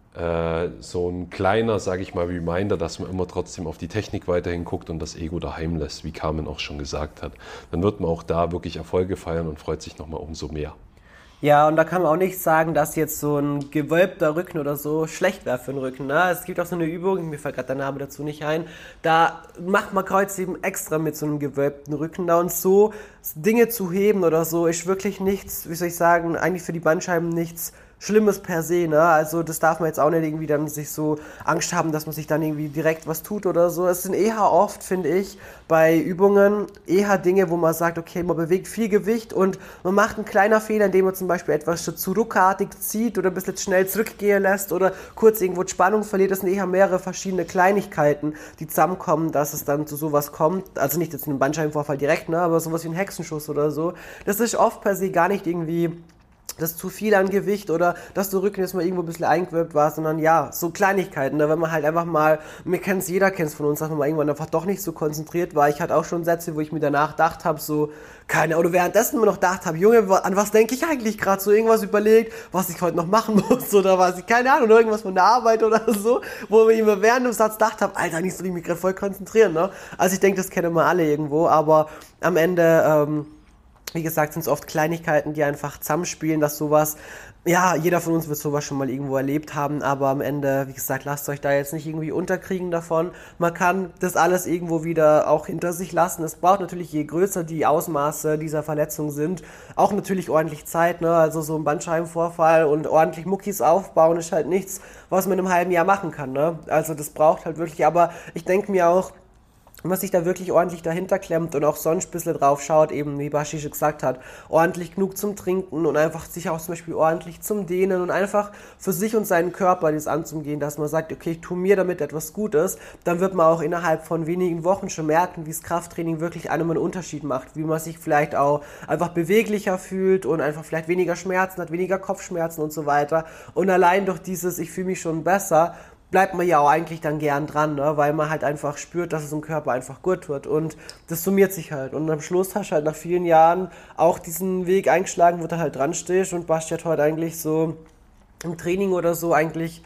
ein kleiner, sage ich mal, Reminder, dass man immer trotzdem auf die Technik weiterhin guckt und das Ego daheim lässt, wie Carmen auch schon gesagt hat. Dann wird man auch da wirklich Erfolge feiern und freut sich nochmal umso mehr. Ja, und da kann man auch nicht sagen, dass jetzt so ein gewölbter Rücken oder so schlecht wäre für den Rücken. Ne? Es gibt auch so eine Übung, mir fällt gerade der Name dazu nicht ein, da macht man Kreuzheben extra mit so einem gewölbten Rücken da und so Dinge zu heben oder so ist wirklich nichts, wie soll ich sagen, eigentlich für die Bandscheiben nichts Schlimmes per se, ne? Also das darf man jetzt auch nicht irgendwie dann sich so Angst haben, dass man sich dann irgendwie direkt was tut oder so. Es sind eher oft, finde ich, bei Übungen eher Dinge, wo man sagt, okay, man bewegt viel Gewicht und man macht einen kleinen Fehler, indem man zum Beispiel etwas zu ruckartig zieht oder ein bisschen schnell zurückgehen lässt oder kurz irgendwo die Spannung verliert. Das sind eher mehrere verschiedene Kleinigkeiten, die zusammenkommen, dass es dann zu sowas kommt. Also nicht jetzt in einem Bandscheibenvorfall direkt, ne? Aber sowas wie ein Hexenschuss oder so. Das ist oft per se gar nicht irgendwie das zu viel an Gewicht oder dass der Rücken jetzt mal irgendwo ein bisschen eingewölbt war, sondern ja, so Kleinigkeiten, da wenn man halt einfach mal, jeder kennt es von uns, dass man mal irgendwann einfach doch nicht so konzentriert war. Ich hatte auch schon Sätze, wo ich mir danach gedacht habe, so, oder währenddessen immer noch gedacht habe, Junge, an was denke ich eigentlich gerade? So irgendwas überlegt, was ich heute noch machen muss oder was ich, keine Ahnung, irgendwas von der Arbeit oder so, wo ich mir während dem Satz gedacht habe, Alter, nicht so, ich mich gerade voll konzentrieren, ne? Also ich denke, das kennen wir alle irgendwo, aber am Ende, wie gesagt, sind es oft Kleinigkeiten, die einfach zusammenspielen, dass sowas, ja, jeder von uns wird sowas schon mal irgendwo erlebt haben, aber am Ende, wie gesagt, lasst euch da jetzt nicht irgendwie unterkriegen davon. Man kann das alles irgendwo wieder auch hinter sich lassen. Es braucht natürlich, je größer die Ausmaße dieser Verletzung sind, auch natürlich ordentlich Zeit, ne? Also so ein Bandscheibenvorfall und ordentlich Muckis aufbauen ist halt nichts, was man in einem halben Jahr machen kann, ne? Also das braucht halt wirklich, aber ich denke mir auch, wenn man sich da wirklich ordentlich dahinter klemmt und auch sonst ein bisschen drauf schaut, eben wie Bashi schon gesagt hat, ordentlich genug zum Trinken und einfach sich auch zum Beispiel ordentlich zum Dehnen und einfach für sich und seinen Körper das anzugehen, dass man sagt, okay, ich tue mir damit etwas Gutes, dann wird man auch innerhalb von wenigen Wochen schon merken, wie das Krafttraining wirklich einem einen Unterschied macht, wie man sich vielleicht auch einfach beweglicher fühlt und einfach vielleicht weniger Schmerzen hat, weniger Kopfschmerzen und so weiter. Und allein durch dieses, ich fühle mich schon besser, bleibt man ja auch eigentlich dann gern dran, ne? Weil man halt einfach spürt, dass es dem Körper einfach gut wird und das summiert sich halt und am Schluss hast du halt nach vielen Jahren auch diesen Weg eingeschlagen, wo du halt dran stehst und Basti hat heute eigentlich so im Training oder so eigentlich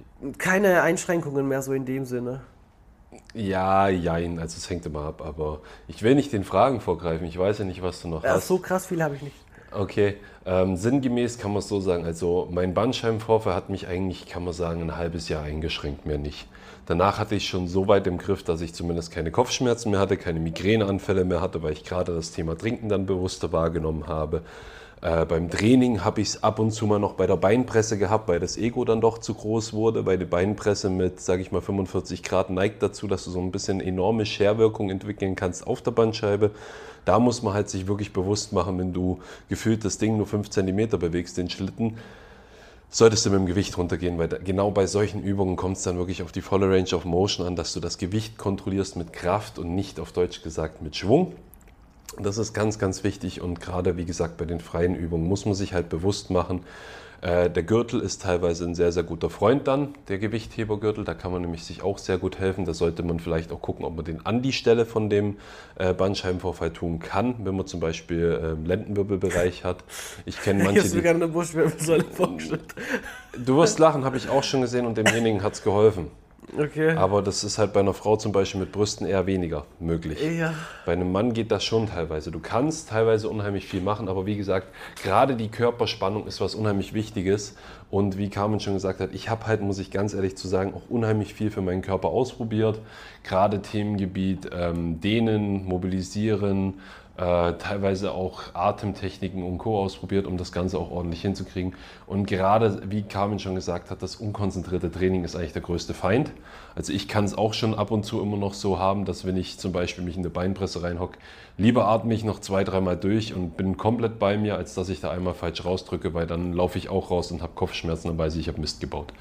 keine Einschränkungen mehr so in dem Sinne. Ja, jein, also es hängt immer ab, aber ich will nicht den Fragen vorgreifen, ich weiß ja nicht, was du noch hast. So krass viel habe ich nicht. Okay, sinngemäß kann man es so sagen, also mein Bandscheibenvorfall hat mich eigentlich, kann man sagen, ein halbes Jahr eingeschränkt, mehr nicht. Danach hatte ich schon so weit im Griff, dass ich zumindest keine Kopfschmerzen mehr hatte, keine Migräneanfälle mehr hatte, weil ich gerade das Thema Trinken dann bewusster wahrgenommen habe. Beim Training habe ich es ab und zu mal noch bei der Beinpresse gehabt, weil das Ego dann doch zu groß wurde, weil die Beinpresse mit, sage ich mal, 45 Grad neigt dazu, dass du so ein bisschen enorme Scherwirkung entwickeln kannst auf der Bandscheibe. Da muss man halt sich wirklich bewusst machen, wenn du gefühlt das Ding nur 5 cm bewegst, den Schlitten, solltest du mit dem Gewicht runtergehen, weil genau bei solchen Übungen kommt es dann wirklich auf die volle Range of Motion an, dass du das Gewicht kontrollierst mit Kraft und nicht auf Deutsch gesagt mit Schwung. Das ist ganz, ganz wichtig und gerade, wie gesagt, bei den freien Übungen muss man sich halt bewusst machen, der Gürtel ist teilweise ein sehr, sehr guter Freund dann, der Gewichthebergürtel. Da kann man nämlich sich auch sehr gut helfen. Da sollte man vielleicht auch gucken, ob man den an die Stelle von dem Bandscheibenvorfall tun kann, wenn man zum Beispiel Lendenwirbelbereich hat. Ich kenne manche, Jetzt sogar eine Brustwirbelsäule vorgestellt. Du wirst lachen, habe ich auch schon gesehen und demjenigen hat es geholfen. Okay. Aber das ist halt bei einer Frau zum Beispiel mit Brüsten eher weniger möglich. Ja. Bei einem Mann geht das schon teilweise. Du kannst teilweise unheimlich viel machen, aber wie gesagt, gerade die Körperspannung ist was unheimlich Wichtiges. Und wie Carmen schon gesagt hat, ich habe halt, muss ich ganz ehrlich zu sagen, auch unheimlich viel für meinen Körper ausprobiert. Gerade Themengebiet Dehnen, Mobilisieren, teilweise auch Atemtechniken und Co. ausprobiert, um das Ganze auch ordentlich hinzukriegen. Und gerade, wie Carmen schon gesagt hat, das unkonzentrierte Training ist eigentlich der größte Feind. Also ich kann es auch schon ab und zu immer noch so haben, dass wenn ich zum Beispiel mich in eine Beinpresse reinhocke, lieber atme ich noch 2-3 Mal durch und bin komplett bei mir, als dass ich da einmal falsch rausdrücke, weil dann laufe ich auch raus und habe Kopfschmerzen, dann weiß ich habe Mist gebaut.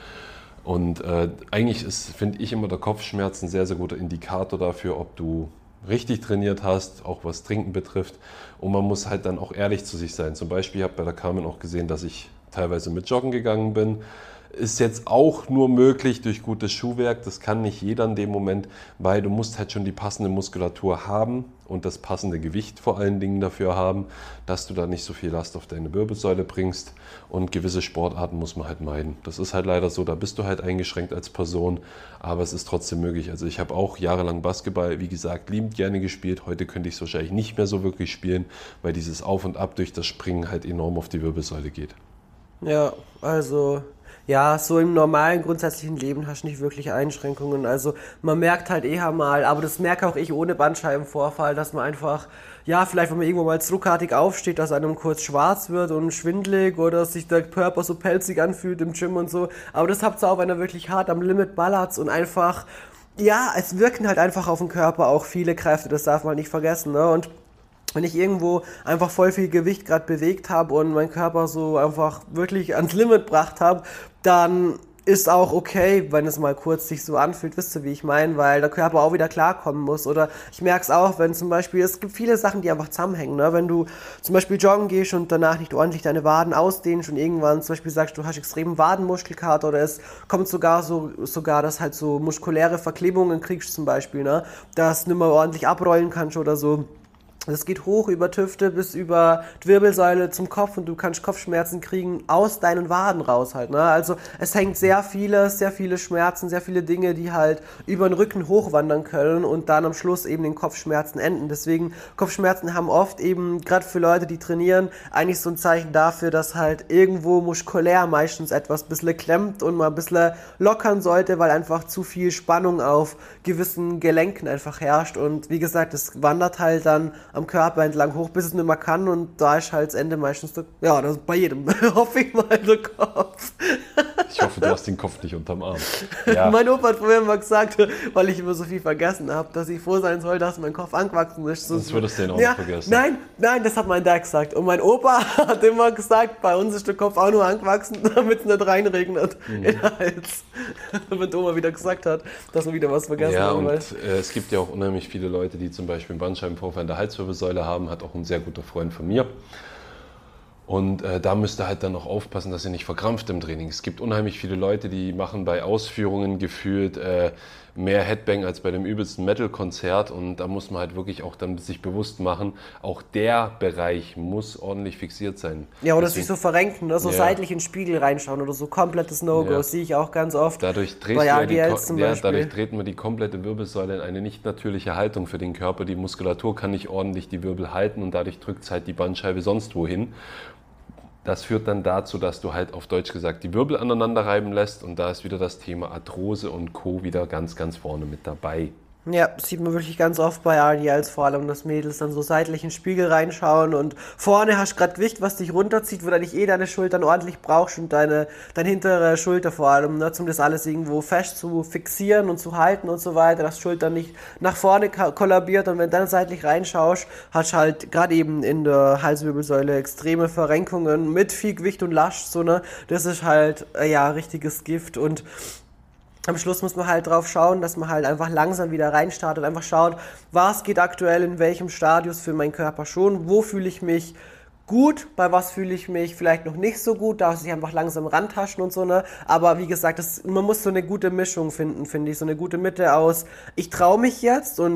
Und eigentlich ist, finde ich, immer der Kopfschmerz ein sehr, sehr guter Indikator dafür, ob du richtig trainiert hast, auch was Trinken betrifft. Und man muss halt dann auch ehrlich zu sich sein. Zum Beispiel, ich habe bei der Carmen auch gesehen, dass ich teilweise mit Joggen gegangen bin. Ist jetzt auch nur möglich durch gutes Schuhwerk. Das kann nicht jeder in dem Moment, weil du musst halt schon die passende Muskulatur haben und das passende Gewicht vor allen Dingen dafür haben, dass du da nicht so viel Last auf deine Wirbelsäule bringst. Und gewisse Sportarten muss man halt meiden. Das ist halt leider so, da bist du halt eingeschränkt als Person, aber es ist trotzdem möglich. Also ich habe auch jahrelang Basketball, wie gesagt, liebend gerne gespielt. Heute könnte ich es wahrscheinlich nicht mehr so wirklich spielen, weil dieses Auf und Ab durch das Springen halt enorm auf die Wirbelsäule geht. Ja, also, ja, so im normalen, grundsätzlichen Leben hast du nicht wirklich Einschränkungen. Also, man merkt halt eher mal, aber das merke auch ich ohne Bandscheibenvorfall, dass man einfach, ja, vielleicht, wenn man irgendwo mal ruckartig aufsteht, dass einem kurz schwarz wird und schwindelig oder sich der Körper so pelzig anfühlt im Gym und so. Aber das habt ihr auch, wenn er wirklich hart am Limit ballert und einfach, ja, es wirken halt einfach auf den Körper auch viele Kräfte, das darf man nicht vergessen, ne? Und wenn ich irgendwo einfach voll viel Gewicht gerade bewegt habe und meinen Körper so einfach wirklich ans Limit gebracht habe, dann ist auch okay, wenn es mal kurz sich so anfühlt, wisst ihr, wie ich meine, weil der Körper auch wieder klarkommen muss. Oder ich merke es auch, wenn zum Beispiel, es gibt viele Sachen, die einfach zusammenhängen, ne? Wenn du zum Beispiel joggen gehst und danach nicht ordentlich deine Waden ausdehnst und irgendwann zum Beispiel sagst, du hast extremen Wadenmuskelkater oder es kommt sogar, dass halt so muskuläre Verklebungen kriegst zum Beispiel, ne? Dass du nicht mehr ordentlich abrollen kannst oder so. Das geht hoch über die Hüfte bis über die Wirbelsäule zum Kopf und du kannst Kopfschmerzen kriegen aus deinen Waden raus halt, ne? Also es hängt sehr viele Schmerzen, sehr viele Dinge, die halt über den Rücken hochwandern können und dann am Schluss eben den Kopfschmerzen enden. Deswegen, Kopfschmerzen haben oft eben, gerade für Leute, die trainieren, eigentlich so ein Zeichen dafür, dass halt irgendwo muskulär meistens etwas ein bisschen klemmt und mal ein bisschen lockern sollte, weil einfach zu viel Spannung auf gewissen Gelenken einfach herrscht. Und wie gesagt, das wandert halt dann am Körper entlang hoch, bis es nicht mehr kann und da ist halt das Ende meistens, ja, das ist bei jedem, hoffe ich mal, der Kopf. Ich hoffe, du hast den Kopf nicht unterm Arm. Ja. Mein Opa hat früher immer gesagt, weil ich immer so viel vergessen habe, dass ich froh sein soll, dass mein Kopf angewachsen ist. Sonst würdest du den auch ja, nicht vergessen. Nein, das hat mein Dad gesagt. Und mein Opa hat immer gesagt, bei uns ist der Kopf auch nur angewachsen, damit es nicht reinregnet in den Hals. Wenn Oma wieder gesagt hat, dass man wieder was vergessen hat. Ja, und es gibt ja auch unheimlich viele Leute, die zum Beispiel einen Bandscheibenvorfall in der Halswirbelsäule haben, hat auch ein sehr guter Freund von mir. Und da müsst ihr halt dann auch aufpassen, dass ihr nicht verkrampft im Training. Es gibt unheimlich viele Leute, die machen bei Ausführungen gefühlt mehr Headbang als bei dem übelsten Metal-Konzert. Und da muss man halt wirklich auch dann sich bewusst machen, auch der Bereich muss ordentlich fixiert sein. Ja, oder sich so verrenken, ne? So Ja. seitlich in den Spiegel reinschauen oder so komplettes No-Go. Ja. Sehe ich auch ganz oft. Dadurch dreht man die komplette Wirbelsäule in eine nicht natürliche Haltung für den Körper. Die Muskulatur kann nicht ordentlich die Wirbel halten und dadurch drückt es halt die Bandscheibe sonst wohin. Das führt dann dazu, dass du halt auf Deutsch gesagt die Wirbel aneinander reiben lässt und da ist wieder das Thema Arthrose und Co. wieder ganz, ganz vorne mit dabei. Ja, das sieht man wirklich ganz oft bei RDLs, vor allem, dass Mädels dann so seitlich in den Spiegel reinschauen und vorne hast du gerade Gewicht, was dich runterzieht, wo du nicht deine Schultern ordentlich brauchst und deine hintere Schulter vor allem, ne, um das alles irgendwo fest zu fixieren und zu halten und so weiter, dass die Schulter nicht nach vorne kollabiert und wenn du dann seitlich reinschaust, hast du halt gerade eben in der Halswirbelsäule extreme Verrenkungen mit viel Gewicht und Last, so, ne, das ist halt, ja, richtiges Gift und am Schluss muss man halt drauf schauen, dass man halt einfach langsam wieder reinstartet, einfach schaut, was geht aktuell in welchem Stadius für meinen Körper schon, wo fühle ich mich gut, bei was fühle ich mich vielleicht noch nicht so gut, da muss ich einfach langsam rantaschen und so, ne, aber wie gesagt, man muss so eine gute Mischung finden, finde ich, so eine gute Mitte aus, ich traue mich jetzt und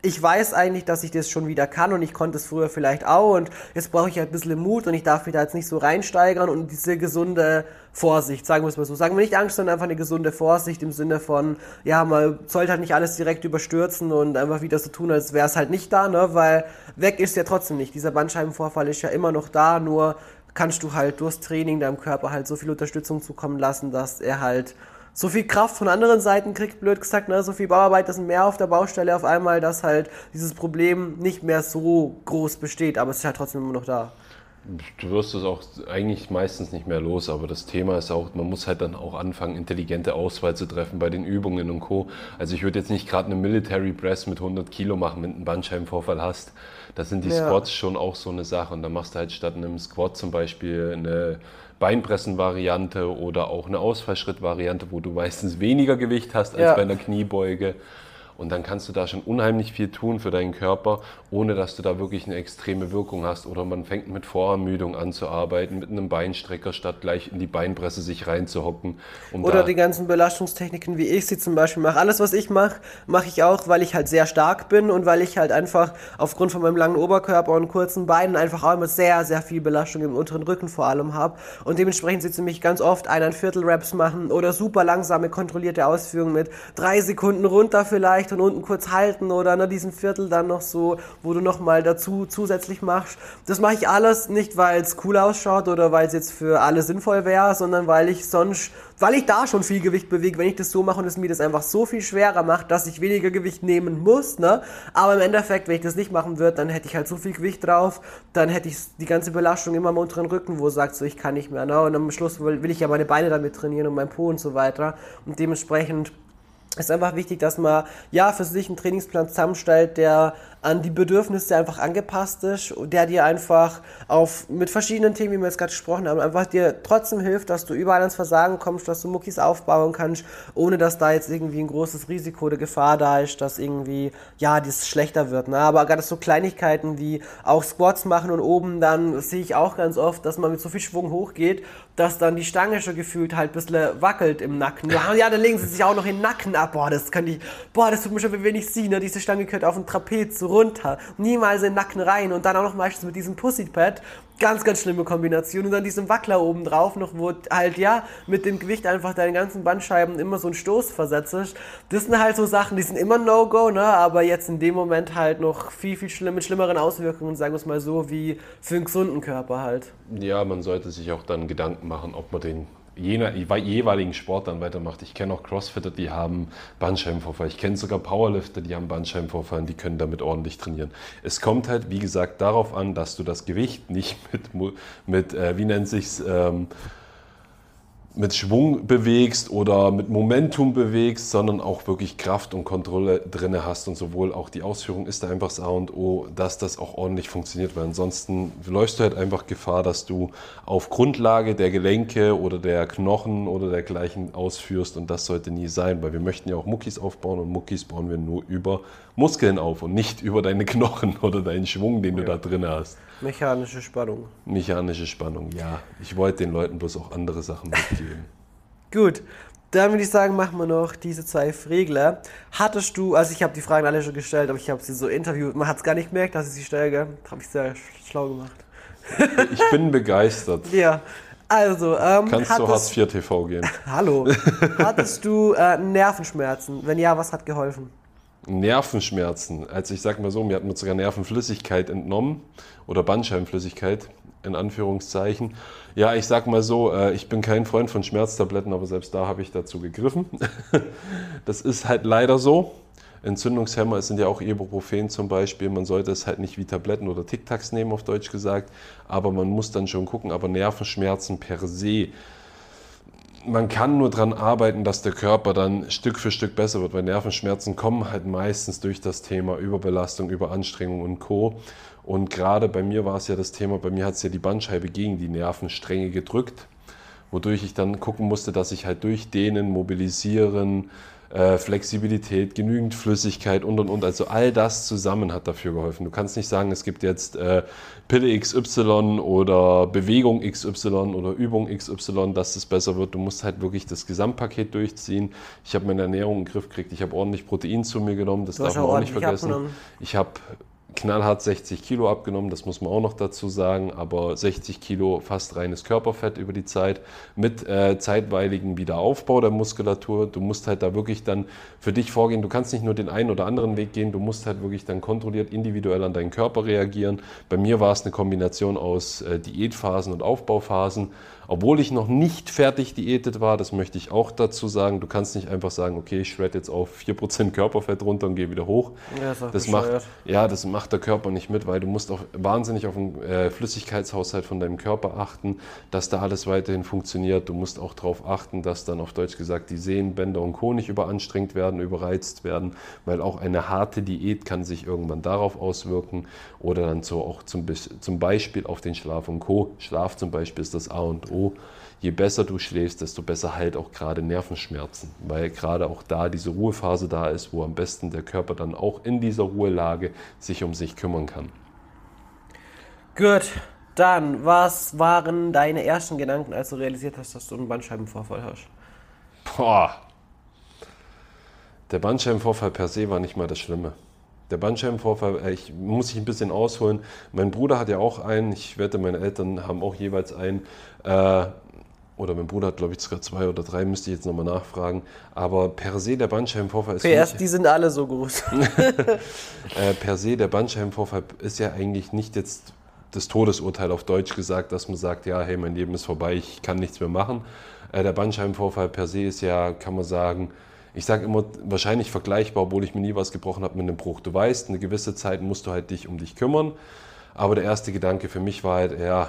ich weiß eigentlich, dass ich das schon wieder kann und ich konnte es früher vielleicht auch und jetzt brauche ich halt ein bisschen Mut und ich darf mich da jetzt nicht so reinsteigern und diese gesunde Vorsicht, sagen wir es mal so. Sagen wir nicht Angst, sondern einfach eine gesunde Vorsicht im Sinne von, ja, man sollte halt nicht alles direkt überstürzen und einfach wieder so tun, als wäre es halt nicht da, ne, weil weg ist ja trotzdem nicht. Dieser Bandscheibenvorfall ist ja immer noch da, nur kannst du halt durchs Training deinem Körper halt so viel Unterstützung zukommen lassen, dass er halt so viel Kraft von anderen Seiten kriegt, blöd gesagt, ne, so viel Bauarbeit, das sind mehr auf der Baustelle auf einmal, dass halt dieses Problem nicht mehr so groß besteht, aber es ist halt trotzdem immer noch da. Du wirst es auch eigentlich meistens nicht mehr los, aber das Thema ist auch, man muss halt dann auch anfangen, intelligente Auswahl zu treffen bei den Übungen und Co. Also ich würde jetzt nicht gerade eine Military Press mit 100 Kilo machen, wenn du einen Bandscheibenvorfall hast. Da sind die Squats schon auch so eine Sache und dann machst du halt statt einem Squat zum Beispiel eine Beinpressen-Variante oder auch eine Ausfallschritt-Variante, wo du meistens weniger Gewicht hast als bei einer Kniebeuge. Und dann kannst du da schon unheimlich viel tun für deinen Körper, ohne dass du da wirklich eine extreme Wirkung hast. Oder man fängt mit Vorermüdung an zu arbeiten, mit einem Beinstrecker, statt gleich in die Beinpresse sich reinzuhocken. Oder die ganzen Belastungstechniken, wie ich sie zum Beispiel mache. Alles, was ich mache, mache ich auch, weil ich halt sehr stark bin und weil ich halt einfach aufgrund von meinem langen Oberkörper und kurzen Beinen einfach auch immer sehr, sehr viel Belastung im unteren Rücken vor allem habe. Und dementsprechend sitze mich ganz oft 1,25 Reps machen oder super langsame, kontrollierte Ausführungen mit 3 Sekunden runter vielleicht und unten kurz halten oder ne, diesen Viertel dann noch so, wo du nochmal dazu zusätzlich machst. Das mache ich alles nicht, weil es cool ausschaut oder weil es jetzt für alle sinnvoll wäre, sondern weil ich da schon viel Gewicht bewege, wenn ich das so mache und es mir das einfach so viel schwerer macht, dass ich weniger Gewicht nehmen muss, ne? Aber im Endeffekt, wenn ich das nicht machen würde, dann hätte ich halt so viel Gewicht drauf, dann hätte ich die ganze Belastung immer am unteren Rücken, wo sagt so, ich kann nicht mehr, ne? Und am Schluss will ich ja meine Beine damit trainieren und mein Po und so weiter und dementsprechend ist einfach wichtig, dass man für sich einen Trainingsplan zusammenstellt, der an die Bedürfnisse einfach angepasst ist und der dir einfach mit verschiedenen Themen, wie wir jetzt gerade gesprochen haben, einfach dir trotzdem hilft, dass du überall ans Versagen kommst, dass du Muckis aufbauen kannst, ohne dass da jetzt irgendwie ein großes Risiko oder Gefahr da ist, dass irgendwie, das schlechter wird. Ne? Aber gerade so Kleinigkeiten wie auch Squats machen und oben, dann sehe ich auch ganz oft, dass man mit so viel Schwung hochgeht, dass dann die Stange schon gefühlt halt ein bisschen wackelt im Nacken. Ja, dann legen sie sich auch noch in den Nacken ab. Das tut mir schon wie wenig ziehen. Ne? Diese Stange gehört auf den Trapez so runter. Niemals in den Nacken rein. Und dann auch noch meistens mit diesem Pussypad. Ganz, ganz schlimme Kombination. Und dann diesem Wackler oben drauf noch, wo halt, mit dem Gewicht einfach deine ganzen Bandscheiben immer so einen Stoß versetzt. Das sind halt so Sachen, die sind immer No-Go, ne? Aber jetzt in dem Moment halt noch viel, viel mit schlimmeren Auswirkungen, sagen wir es mal so, wie für einen gesunden Körper halt. Ja, man sollte sich auch dann Gedanken machen, ob man den jeweiligen Sport dann weitermacht. Ich kenne auch Crossfitter, die haben Bandscheibenvorfall. Ich kenne sogar Powerlifter, die haben Bandscheibenvorfall und die können damit ordentlich trainieren. Es kommt halt, wie gesagt, darauf an, dass du das Gewicht nicht mit Schwung bewegst oder mit Momentum bewegst, sondern auch wirklich Kraft und Kontrolle drin hast und sowohl auch die Ausführung ist da einfach das A und O, dass das auch ordentlich funktioniert, weil ansonsten läufst du halt einfach Gefahr, dass du auf Grundlage der Gelenke oder der Knochen oder dergleichen ausführst und das sollte nie sein, weil wir möchten ja auch Muckis aufbauen und Muckis bauen wir nur über Muskeln auf und nicht über deine Knochen oder deinen Schwung, den du da drin hast. Mechanische Spannung. Mechanische Spannung, ja. Ich wollte den Leuten bloß auch andere Sachen mitgeben. Gut, dann würde ich sagen, machen wir noch diese 2 Regler. Hattest du, also ich habe die Fragen alle schon gestellt, aber ich habe sie so interviewt. Man hat es gar nicht gemerkt, dass ich sie stelle, gell? Habe ich sehr schlau gemacht. Ich bin begeistert. Ja, also, kannst du Hartz IV TV gehen? Hallo. Hattest du Nervenschmerzen? Wenn ja, was hat geholfen? Nervenschmerzen. Also ich sag mal so, mir hat man sogar Nervenflüssigkeit entnommen oder Bandscheibenflüssigkeit in Anführungszeichen. Ja, ich sag mal so, ich bin kein Freund von Schmerztabletten, aber selbst da habe ich dazu gegriffen. Das ist halt leider so. Entzündungshemmer sind ja auch Ibuprofen zum Beispiel. Man sollte es halt nicht wie Tabletten oder Tic-Tacs nehmen, auf Deutsch gesagt. Aber man muss dann schon gucken. Aber Nervenschmerzen per se, man kann nur daran arbeiten, dass der Körper dann Stück für Stück besser wird, weil Nervenschmerzen kommen halt meistens durch das Thema Überbelastung, Überanstrengung und Co. Und gerade bei mir war es ja das Thema, bei mir hat es ja die Bandscheibe gegen die Nervenstränge gedrückt. wodurch ich dann gucken musste, dass ich halt durch Dehnen, Mobilisieren, Flexibilität, genügend Flüssigkeit und. Also all das zusammen hat dafür geholfen. Du kannst nicht sagen, es gibt jetzt Pille XY oder Bewegung XY oder Übung XY, dass es besser wird. Du musst halt wirklich das Gesamtpaket durchziehen. Ich habe meine Ernährung in den Griff gekriegt. Ich habe ordentlich Protein zu mir genommen. Das darf man auch nicht vergessen. Ich habe knallhart 60 Kilo abgenommen, das muss man auch noch dazu sagen, aber 60 Kilo fast reines Körperfett über die Zeit mit zeitweiligem Wiederaufbau der Muskulatur. Du musst halt da wirklich dann für dich vorgehen. Du kannst nicht nur den einen oder anderen Weg gehen, du musst halt wirklich dann kontrolliert individuell an deinen Körper reagieren. Bei mir war es eine Kombination aus Diätphasen und Aufbauphasen. Obwohl ich noch nicht fertig diätet war, das möchte ich auch dazu sagen, du kannst nicht einfach sagen, okay, ich shred jetzt auf 4% Körperfett runter und gehe wieder hoch. Ja, das macht der Körper nicht mit, weil du musst auch wahnsinnig auf den Flüssigkeitshaushalt von deinem Körper achten, dass da alles weiterhin funktioniert. Du musst auch darauf achten, dass dann auf Deutsch gesagt die Sehnen, Bänder und Co. nicht überanstrengt werden, überreizt werden, weil auch eine harte Diät kann sich irgendwann darauf auswirken oder dann so auch zum Beispiel auf den Schlaf und Co. Schlaf zum Beispiel ist das A und O. Je besser du schläfst, desto besser halt auch gerade Nervenschmerzen, weil gerade auch da diese Ruhephase da ist, wo am besten der Körper dann auch in dieser Ruhelage sich um sich kümmern kann. Gut, dann, was waren deine ersten Gedanken, als du realisiert hast, dass du einen Bandscheibenvorfall hast? Boah, der Bandscheibenvorfall per se war nicht mal das Schlimme. Der Bandscheibenvorfall, muss ich ein bisschen ausholen. Mein Bruder hat ja auch einen, ich wette, meine Eltern haben auch jeweils einen. Oder mein Bruder hat, glaube ich, sogar 2 oder 3, müsste ich jetzt nochmal nachfragen. Aber per se der Bandscheibenvorfall ist... PS, die sind alle so groß. Per se der Bandscheibenvorfall ist ja eigentlich nicht jetzt das Todesurteil auf Deutsch gesagt, dass man sagt, ja, hey, mein Leben ist vorbei, ich kann nichts mehr machen. Der Bandscheibenvorfall per se ist ja, kann man sagen... Ich sage immer, wahrscheinlich vergleichbar, obwohl ich mir nie was gebrochen habe mit einem Bruch. Du weißt, eine gewisse Zeit musst du halt dich um dich kümmern. Aber der erste Gedanke für mich war halt, ja,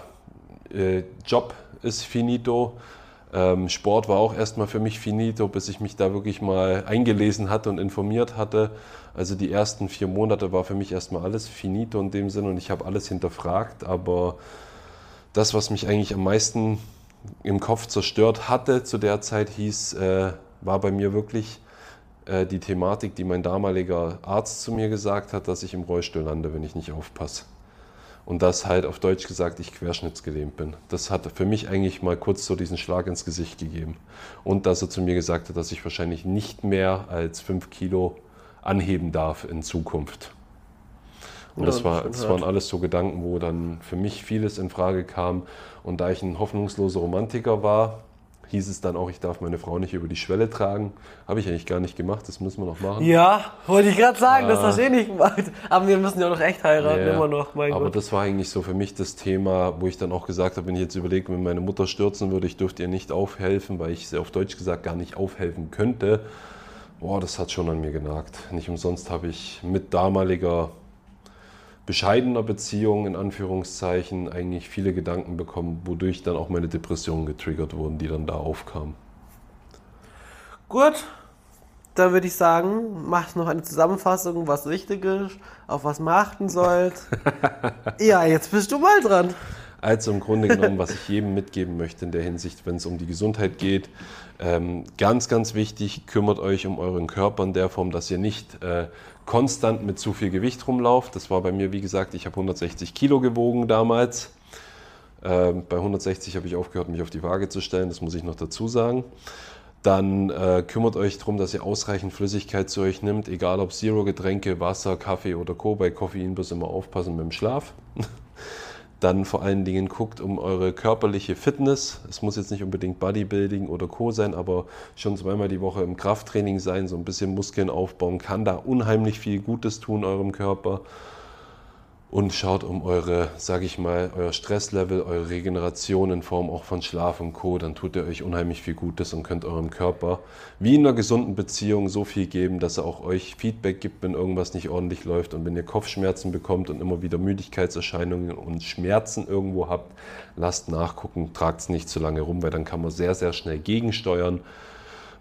Job ist finito. Sport war auch erstmal für mich finito, bis ich mich da wirklich mal eingelesen hatte und informiert hatte. Also die ersten 4 Monate war für mich erstmal alles finito in dem Sinne und ich habe alles hinterfragt. Aber das, was mich eigentlich am meisten im Kopf zerstört hatte zu der Zeit, war bei mir wirklich die Thematik, die mein damaliger Arzt zu mir gesagt hat, dass ich im Rollstuhl lande, wenn ich nicht aufpasse. Und dass halt auf Deutsch gesagt, ich querschnittsgelähmt bin. Das hat für mich eigentlich mal kurz so diesen Schlag ins Gesicht gegeben. Und dass er zu mir gesagt hat, dass ich wahrscheinlich nicht mehr als 5 Kilo anheben darf in Zukunft. Und das waren alles so Gedanken, wo dann für mich vieles in Frage kam. Und da ich ein hoffnungsloser Romantiker war, hieß es dann auch, ich darf meine Frau nicht über die Schwelle tragen. Habe ich eigentlich gar nicht gemacht, das müssen wir noch machen. Ja, wollte ich gerade sagen, das hast du nicht gemacht. Aber wir müssen ja noch echt heiraten, immer noch, mein aber Gott. Das war eigentlich so für mich das Thema, wo ich dann auch gesagt habe, wenn ich jetzt überlege, wenn meine Mutter stürzen würde, ich dürfte ihr nicht aufhelfen, weil ich sie auf Deutsch gesagt gar nicht aufhelfen könnte. Boah, das hat schon an mir genagt. Nicht umsonst habe ich mit damaliger bescheidener Beziehung, in Anführungszeichen, eigentlich viele Gedanken bekommen, wodurch dann auch meine Depressionen getriggert wurden, die dann da aufkamen. Gut, dann würde ich sagen, mach noch eine Zusammenfassung, was wichtig ist, auf was man achten sollt. Ja, jetzt bist du mal dran. Also im Grunde genommen, was ich jedem mitgeben möchte in der Hinsicht, wenn es um die Gesundheit geht, ganz, ganz wichtig, kümmert euch um euren Körper in der Form, dass ihr nicht konstant mit zu viel Gewicht rumlauft. Das war bei mir, wie gesagt, ich habe 160 Kilo gewogen damals. Bei 160 habe ich aufgehört, mich auf die Waage zu stellen, das muss ich noch dazu sagen. Dann kümmert euch darum, dass ihr ausreichend Flüssigkeit zu euch nimmt, egal ob Zero-Getränke, Wasser, Kaffee oder Co. Bei Koffein bloß immer aufpassen mit dem Schlaf. Dann vor allen Dingen guckt um eure körperliche Fitness. Es muss jetzt nicht unbedingt Bodybuilding oder Co. sein, aber schon 2-mal die Woche im Krafttraining sein, so ein bisschen Muskeln aufbauen, kann da unheimlich viel Gutes tun eurem Körper. Und schaut um eure, sage ich mal, euer Stresslevel, eure Regeneration in Form auch von Schlaf und Co. Dann tut ihr euch unheimlich viel Gutes und könnt eurem Körper wie in einer gesunden Beziehung so viel geben, dass er auch euch Feedback gibt, wenn irgendwas nicht ordentlich läuft. Und wenn ihr Kopfschmerzen bekommt und immer wieder Müdigkeitserscheinungen und Schmerzen irgendwo habt, lasst nachgucken, tragt es nicht zu lange rum, weil dann kann man sehr, sehr schnell gegensteuern.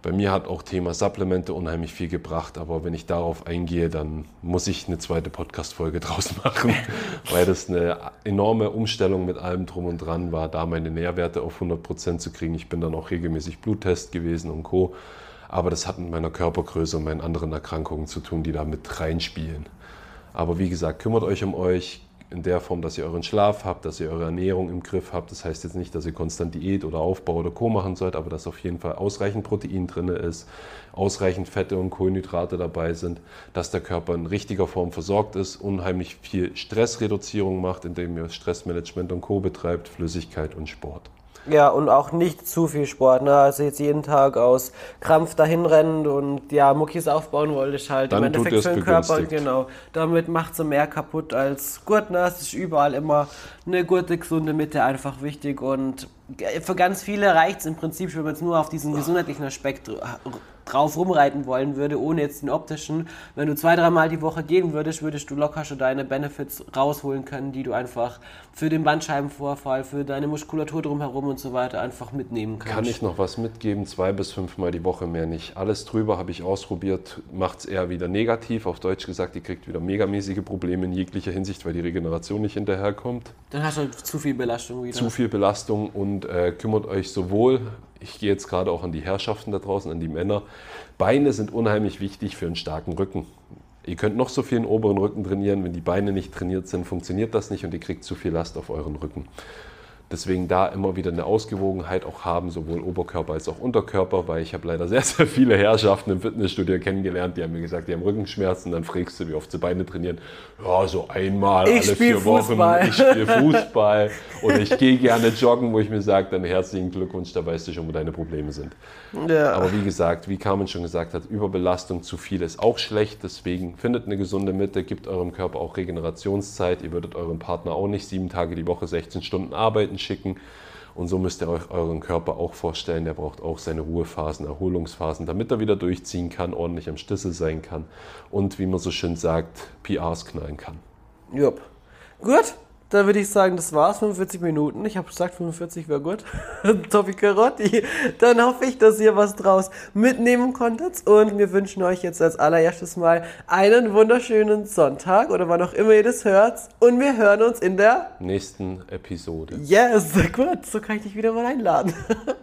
Bei mir hat auch Thema Supplemente unheimlich viel gebracht, aber wenn ich darauf eingehe, dann muss ich eine zweite Podcast-Folge draus machen, weil das eine enorme Umstellung mit allem drum und dran war, da meine Nährwerte auf 100% zu kriegen. Ich bin dann auch regelmäßig Bluttest gewesen und Co., aber das hat mit meiner Körpergröße und meinen anderen Erkrankungen zu tun, die da mit reinspielen. Aber wie gesagt, kümmert euch um euch in der Form, dass ihr euren Schlaf habt, dass ihr eure Ernährung im Griff habt. Das heißt jetzt nicht, dass ihr konstant Diät oder Aufbau oder Co. machen sollt, aber dass auf jeden Fall ausreichend Protein drin ist, ausreichend Fette und Kohlenhydrate dabei sind, dass der Körper in richtiger Form versorgt ist, unheimlich viel Stressreduzierung macht, indem ihr Stressmanagement und Co. betreibt, Flüssigkeit und Sport. Ja, und auch nicht zu viel Sport, ne? Also jetzt jeden Tag aus Krampf dahin rennen und ja, Muckis aufbauen wollte ich halt Dann im Endeffekt für den Körper. begünstigt. Genau. Damit macht sie mehr kaputt als gut, ne? Es ist überall immer eine gute, gesunde Mitte einfach wichtig und für ganz viele reicht es im Prinzip, wenn man jetzt nur auf diesen gesundheitlichen Aspekt drauf rumreiten wollen würde, ohne jetzt den optischen. Wenn du 2-3 Mal die Woche gehen würdest, würdest du locker schon deine Benefits rausholen können, die du einfach für den Bandscheibenvorfall, für deine Muskulatur drumherum und so weiter einfach mitnehmen kannst. Kann ich noch was mitgeben? 2 bis 5 Mal die Woche, mehr nicht. Alles drüber habe ich ausprobiert, macht es eher wieder negativ. Auf Deutsch gesagt, ihr kriegt wieder megamäßige Probleme in jeglicher Hinsicht, weil die Regeneration nicht hinterherkommt. Dann hast du zu viel Belastung wieder. Zu viel Belastung und kümmert euch sowohl, ich gehe jetzt gerade auch an die Herrschaften da draußen, an die Männer, Beine sind unheimlich wichtig für einen starken Rücken. Ihr könnt noch so viel den oberen Rücken trainieren, wenn die Beine nicht trainiert sind, funktioniert das nicht und ihr kriegt zu viel Last auf euren Rücken. Deswegen da immer wieder eine Ausgewogenheit auch haben, sowohl Oberkörper als auch Unterkörper, weil ich habe leider sehr, sehr viele Herrschaften im Fitnessstudio kennengelernt, die haben mir gesagt, die haben Rückenschmerzen, dann fragst du, wie oft sie Beine trainieren. Ja, so einmal alle 4 Wochen. Ich spiele Fußball oder ich gehe gerne joggen, wo ich mir sage, dann herzlichen Glückwunsch, da weißt du schon, wo deine Probleme sind. Ja. Aber wie gesagt, wie Carmen schon gesagt hat, Überbelastung zu viel ist auch schlecht, deswegen findet eine gesunde Mitte, gibt eurem Körper auch Regenerationszeit, ihr würdet eurem Partner auch nicht 7 Tage die Woche 16 Stunden arbeiten schicken und so müsst ihr euch euren Körper auch vorstellen, der braucht auch seine Ruhephasen, Erholungsphasen, damit er wieder durchziehen kann, ordentlich am Stissel sein kann und wie man so schön sagt, PRs knallen kann. Jupp. Gut, dann würde ich sagen, das war's, 45 Minuten. Ich habe gesagt, 45 wäre gut. Toppi Carotti. Dann hoffe ich, dass ihr was draus mitnehmen konntet und wir wünschen euch jetzt als allererstes mal einen wunderschönen Sonntag oder wann auch immer ihr das hört und wir hören uns in der Nächsten Episode. Yes, gut, so kann ich dich wieder mal einladen.